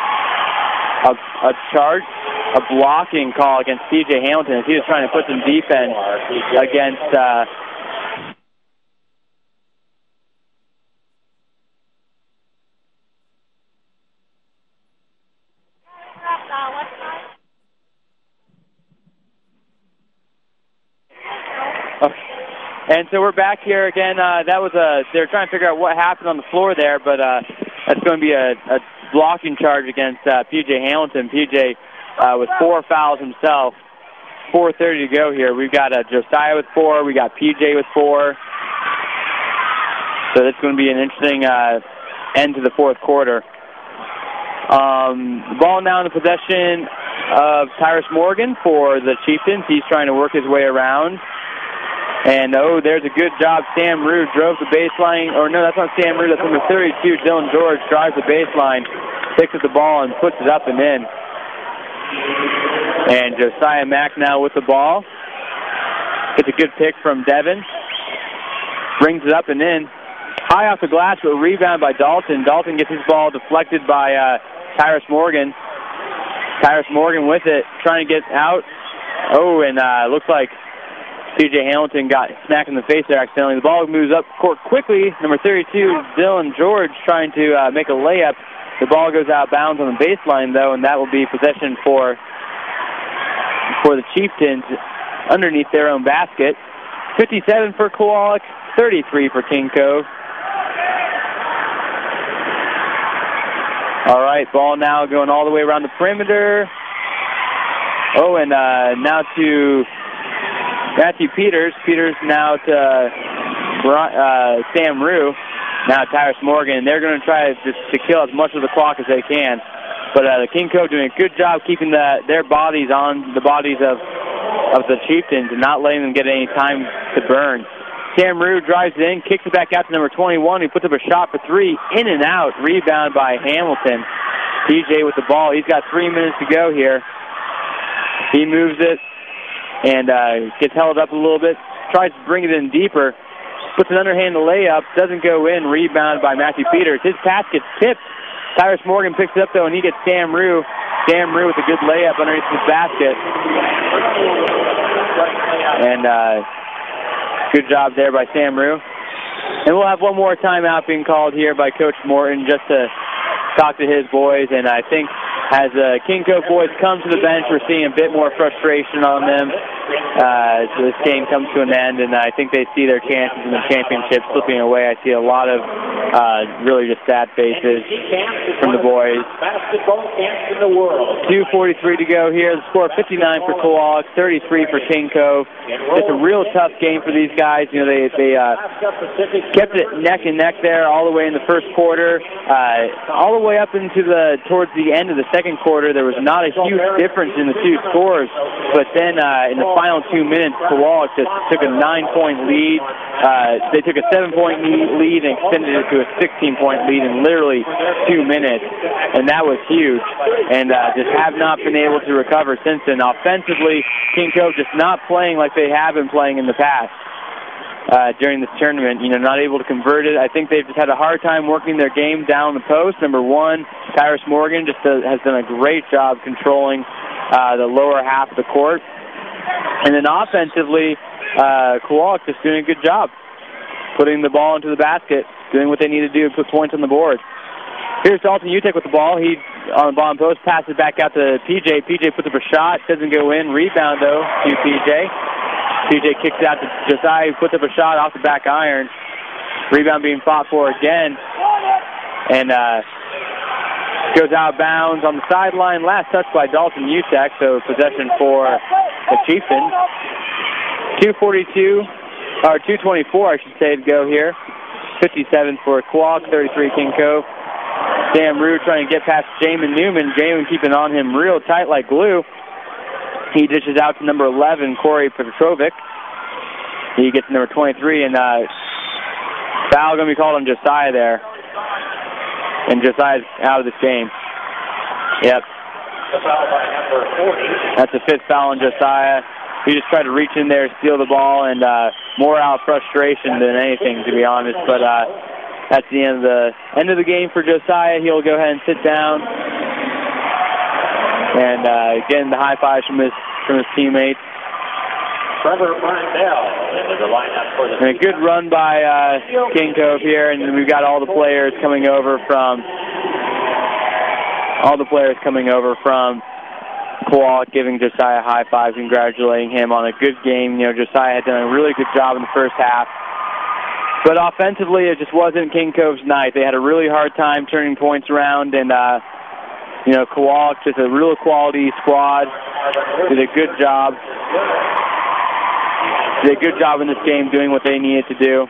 a charge, a blocking call against P.J. Hamilton as he was trying to put some defense against And so we're back here again. They're trying to figure out what happened on the floor there, but that's going to be a blocking charge against P.J. Hamilton. P.J. With 4 fouls himself. 4:30 to go here. We've got Josiah with 4. We got P.J. with 4. So that's going to be an interesting end to the fourth quarter. The ball now in the possession of Tyrus Morgan for the Chieftains. He's trying to work his way around. And, there's a good job. Sam Rude drove the baseline. Or, no, that's not Sam Rude. That's number 32. Dylan George drives the baseline, picks up the ball, and puts it up and in. And Josiah Mack now with the ball. Gets a good pick from Devin. Brings it up and in. High off the glass, but rebound by Dalton. Dalton gets his ball deflected by Tyrus Morgan. Tyrus Morgan with it, trying to get out. Oh, and looks like C.J. Hamilton got smacked in the face there accidentally. The ball moves up court quickly. Number 32, Dylan George, trying to make a layup. The ball goes out of bounds on the baseline, though, and that will be possession for the Chieftains underneath their own basket. 57 for Kowalik, 33 for King Cove. All right, ball now going all the way around the perimeter. Oh, and now to Matthew Peters. Peters now to Sam Rue. Now Tyrus Morgan. They're going to try to kill as much of the clock as they can. But the King Cove doing a good job keeping their bodies on the bodies of the Chieftains and not letting them get any time to burn. Sam Rue drives it in, kicks it back out to number 21. He puts up a shot for three, in and out, rebound by Hamilton. TJ with the ball. He's got 3 minutes to go here. He moves it and gets held up a little bit, tries to bring it in deeper, puts an underhand layup, doesn't go in, rebound by Matthew Peters. His pass gets tipped. Tyrus Morgan picks it up, though, and he gets Sam Rue. Sam Rue with a good layup underneath his basket. And good job there by Sam Rue. And we'll have one more timeout being called here by Coach Morton just to talk to his boys. And I think as the King Cove boys come to the bench, we're seeing a bit more frustration on them. So this game comes to an end, and I think they see their chances in the championship slipping away. I see a lot of really just sad faces from the boys. 2:43 to go here. The score 59 for Kowalik, 33 for King Cove. It's a real tough game for these guys. You know, they kept it neck and neck there all the way in the first quarter, all the way up into towards the end of the second quarter. There was not a huge difference in the two scores, but then in the final 2 minutes, Kowalik just took a 9-point lead. They took a 7-point lead and extended it to a 16-point lead in literally 2 minutes, and that was huge. And just have not been able to recover since then. Offensively, King Cove just not playing like they have been playing in the past during this tournament. You know, not able to convert it. I think they've just had a hard time working their game down the post. Number one, Tyrus Morgan just has done a great job controlling the lower half of the court. And then offensively, Kowalik just doing a good job putting the ball into the basket, doing what they need to do to put points on the board. Here's Dalton Utek with the ball. He, on the bottom post, passes back out to PJ. PJ puts up a shot, doesn't go in. Rebound, though, to PJ. PJ kicks it out to Josiah, who puts up a shot off the back iron. Rebound being fought for again. And goes out of bounds on the sideline. Last touch by Dalton Utek, so possession for the Chieftains. 2:24, I should say, to go here. 57 for Kowalik, 33 King Cove. Sam Rue trying to get past Jamin Newman. Jamin keeping on him real tight like glue. He dishes out to number 11, Corey Petrovic. He gets to number 23, and foul going to be called on Josiah there. And Josiah's out of this game. Yep. That's the fifth foul on Josiah. He just tried to reach in there, steal the ball, and more out of frustration than anything, to be honest. But that's the end of the game for Josiah. He'll go ahead and sit down. And again, the high fives from his teammates. Trevor Martindale into the lineup for the. And a good run by King Cove here, and we've got all the players coming over from Kowalik, giving Josiah high fives, congratulating him on a good game. You know, Josiah had done a really good job in the first half. But offensively, it just wasn't King Cove's night. They had a really hard time turning points around, and, you know, Kowalik, just a real quality squad, did a good job. Did a good job in this game doing what they needed to do.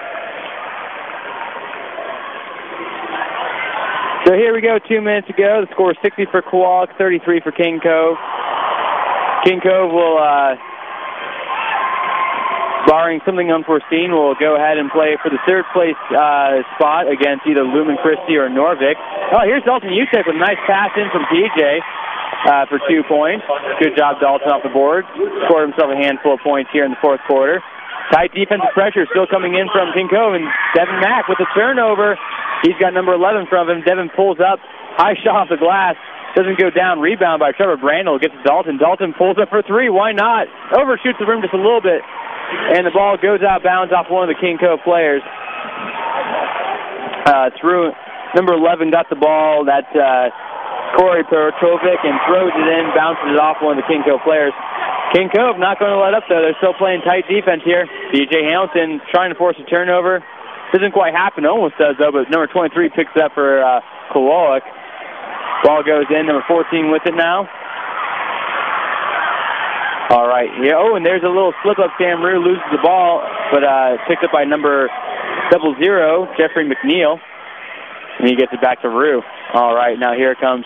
So here we go, 2 minutes to go. The score is 60 for Kowalik, 33 for King Cove. King Cove will, barring something unforeseen, will go ahead and play for the third place spot against either Lumen Christi or Norvik. Oh, here's Dalton Utek with a nice pass in from PJ for 2 points. Good job, Dalton, off the board. Scored himself a handful of points here in the fourth quarter. Tight defensive pressure still coming in from King Cove, and Devin Mack with a turnover. He's got number 11 from him. Devin pulls up, high shot off the glass, Doesn't go down. Rebound by Trevor Brandel. Gets to Dalton. Dalton pulls up for three. Why not? Overshoots the rim just a little bit. And the ball goes out bounds off one of the King Cove players. Through number 11 got the ball. That's Corey Petrovic, and throws it in, bounces it off one of the King Cove players. King Cove not going to let up, though. They're still playing tight defense here. DJ Hamilton trying to force a turnover. Doesn't quite happen. Almost does, though, but number 23 picks it up for Kowalik. Ball goes in. Number 14 with it now. All right. Yeah. Oh, and there's a little slip-up. Sam Rue loses the ball, but picked up by number 00, Jeffrey McNeil. And he gets it back to Rue. All right, now here it comes.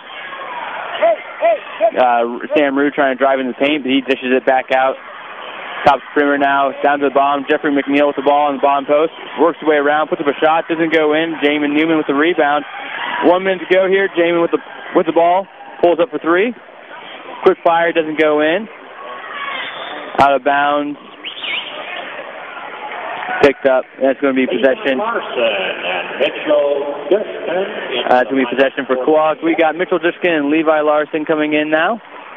Sam Rue trying to drive in the paint, but he dishes it back out. Top sprinter now, down to the bottom. Jeffrey McNeil with the ball on the bottom post. Works his way around, puts up a shot, doesn't go in. Jamin Newman with the rebound. 1 minute to go here. Jamin with the ball. Pulls up for three. Quick fire, doesn't go in. Out of bounds. Picked up. That's going to be possession. That's going to be possession for Kowalik. We got Mitchell Dushkin and Levi Larson coming in now.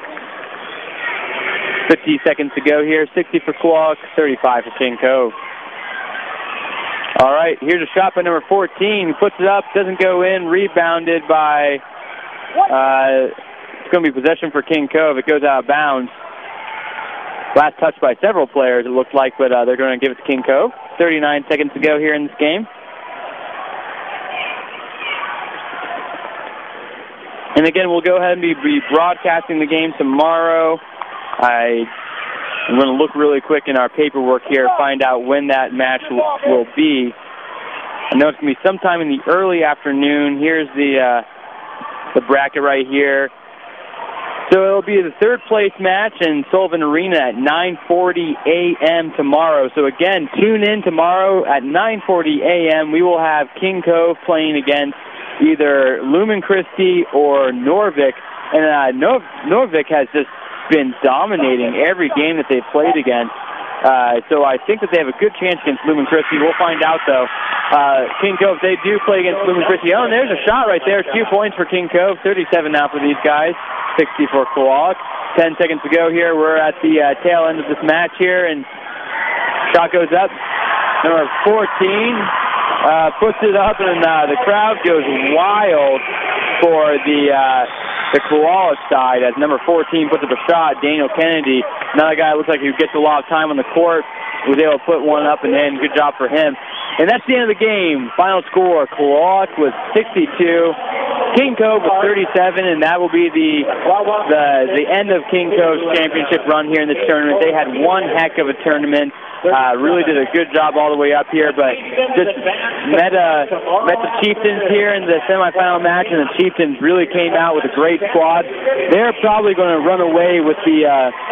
50 seconds to go here. 60 for Kowalik, 35 for King Cove. All right, here's a shot by number 14. He puts it up, doesn't go in. Rebounded by, it's going to be possession for King Cove. It goes out of bounds. Last touch by several players, it looks like, but they're going to give it to King Cove. 39 seconds to go here in this game. And again, we'll go ahead and be broadcasting the game tomorrow. I'm going to look really quick in our paperwork here, find out when that match will be. I know it's going to be sometime in the early afternoon. Here's the bracket right here. So it'll be the third-place match in Sullivan Arena at 9:40 a.m. tomorrow. So again, tune in tomorrow at 9:40 a.m. We will have King Cove playing against either Lumen Christi or Norvik. And Norvik has just been dominating every game that they've played against. So I think that they have a good chance against Lumen Christi. We'll find out, though. King Cove, they do play against Lumen Christi. Oh, and there's a shot right there. 2 points for King Cove. 37 now for these guys. 60 for Kowalik. 10 seconds to go here. We're at the tail end of this match here, and shot goes up. Number 14 puts it up, and the crowd goes wild for the Kowalik side as number 14 puts up a shot. Daniel Kennedy, another guy who looks like he gets a lot of time on the court, was able to put one up and in. Good job for him. And that's the end of the game. Final score, Kowalik was 62, King Cove was 37, and that will be the end of King Cove's championship run here in this tournament. They had one heck of a tournament. Really did a good job all the way up here, but just met the Chieftains here in the semifinal match, and the Chieftains really came out with a great squad. They're probably going to run away with the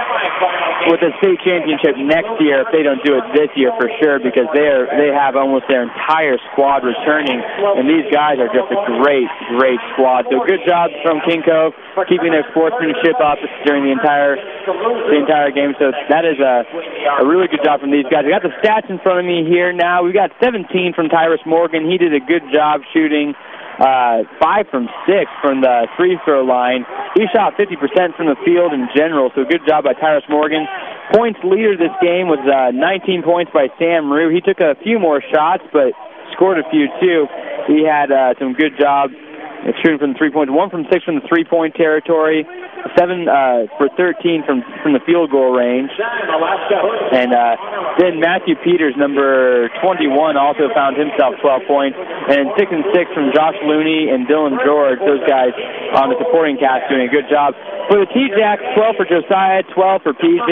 state championship next year if they don't do it this year for sure, because they have almost their entire squad returning, and these guys are just a great squad. So good job from King Cove keeping their sportsmanship up during the entire game. So that is a really good job from these guys. I got the stats in front of me here now. We got 17 from Tyrus Morgan. He did a good job shooting 5 from 6 from the free throw line. He shot 50% from the field in general, so good job by Tyrus Morgan. Points leader this game was 19 points by Sam Rue. He took a few more shots, but scored a few too. He had some good job shooting from the 3-point, 1 from 6 from the 3-point territory, 7 for 13 from the field goal range. And then Matthew Peters, number 21, also found himself 12 points. And 6 and 6 from Josh Looney and Dylan George, those guys on the supporting cast doing a good job. For the T-Jacks, 12 for Josiah, 12 for PJ,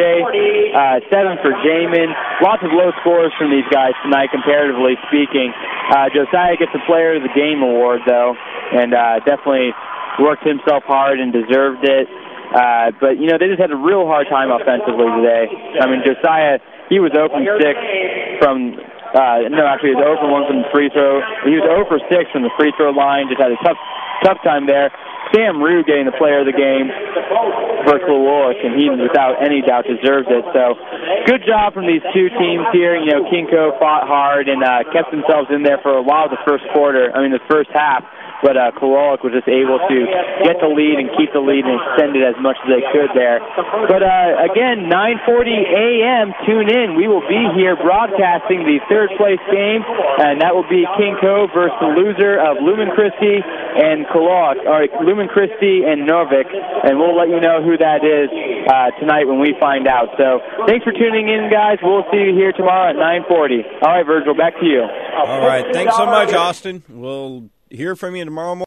7 for Jamin. Lots of low scores from these guys tonight, comparatively speaking. Josiah gets the Player of the Game award, though, and definitely worked himself hard and deserved it. But, they just had a real hard time offensively today. I mean, Josiah, he was 0 from 6 from, he was 0 for 1 from the free throw. He was 0 for 6 from the free throw line, just had a tough time there. Sam Rue getting the Player of the Game for Kowalik, and he, without any doubt, deserves it. So, good job from these two teams here. King Cove fought hard and kept themselves in there for a while the first half. but Kalalik was just able to get the lead and keep the lead and extend it as much as they could there. But again, 9:40 a.m., tune in. We will be here broadcasting the third-place game, and that will be King Cove versus the loser of Lumen Christi and Kalalik, or Lumen Christi and Norvik, and we'll let you know who that is tonight when we find out. So thanks for tuning in, guys. We'll see you here tomorrow at 9:40. All right, Virgil, back to you. All right. Thanks so much, Austin. We'll hear from you tomorrow morning.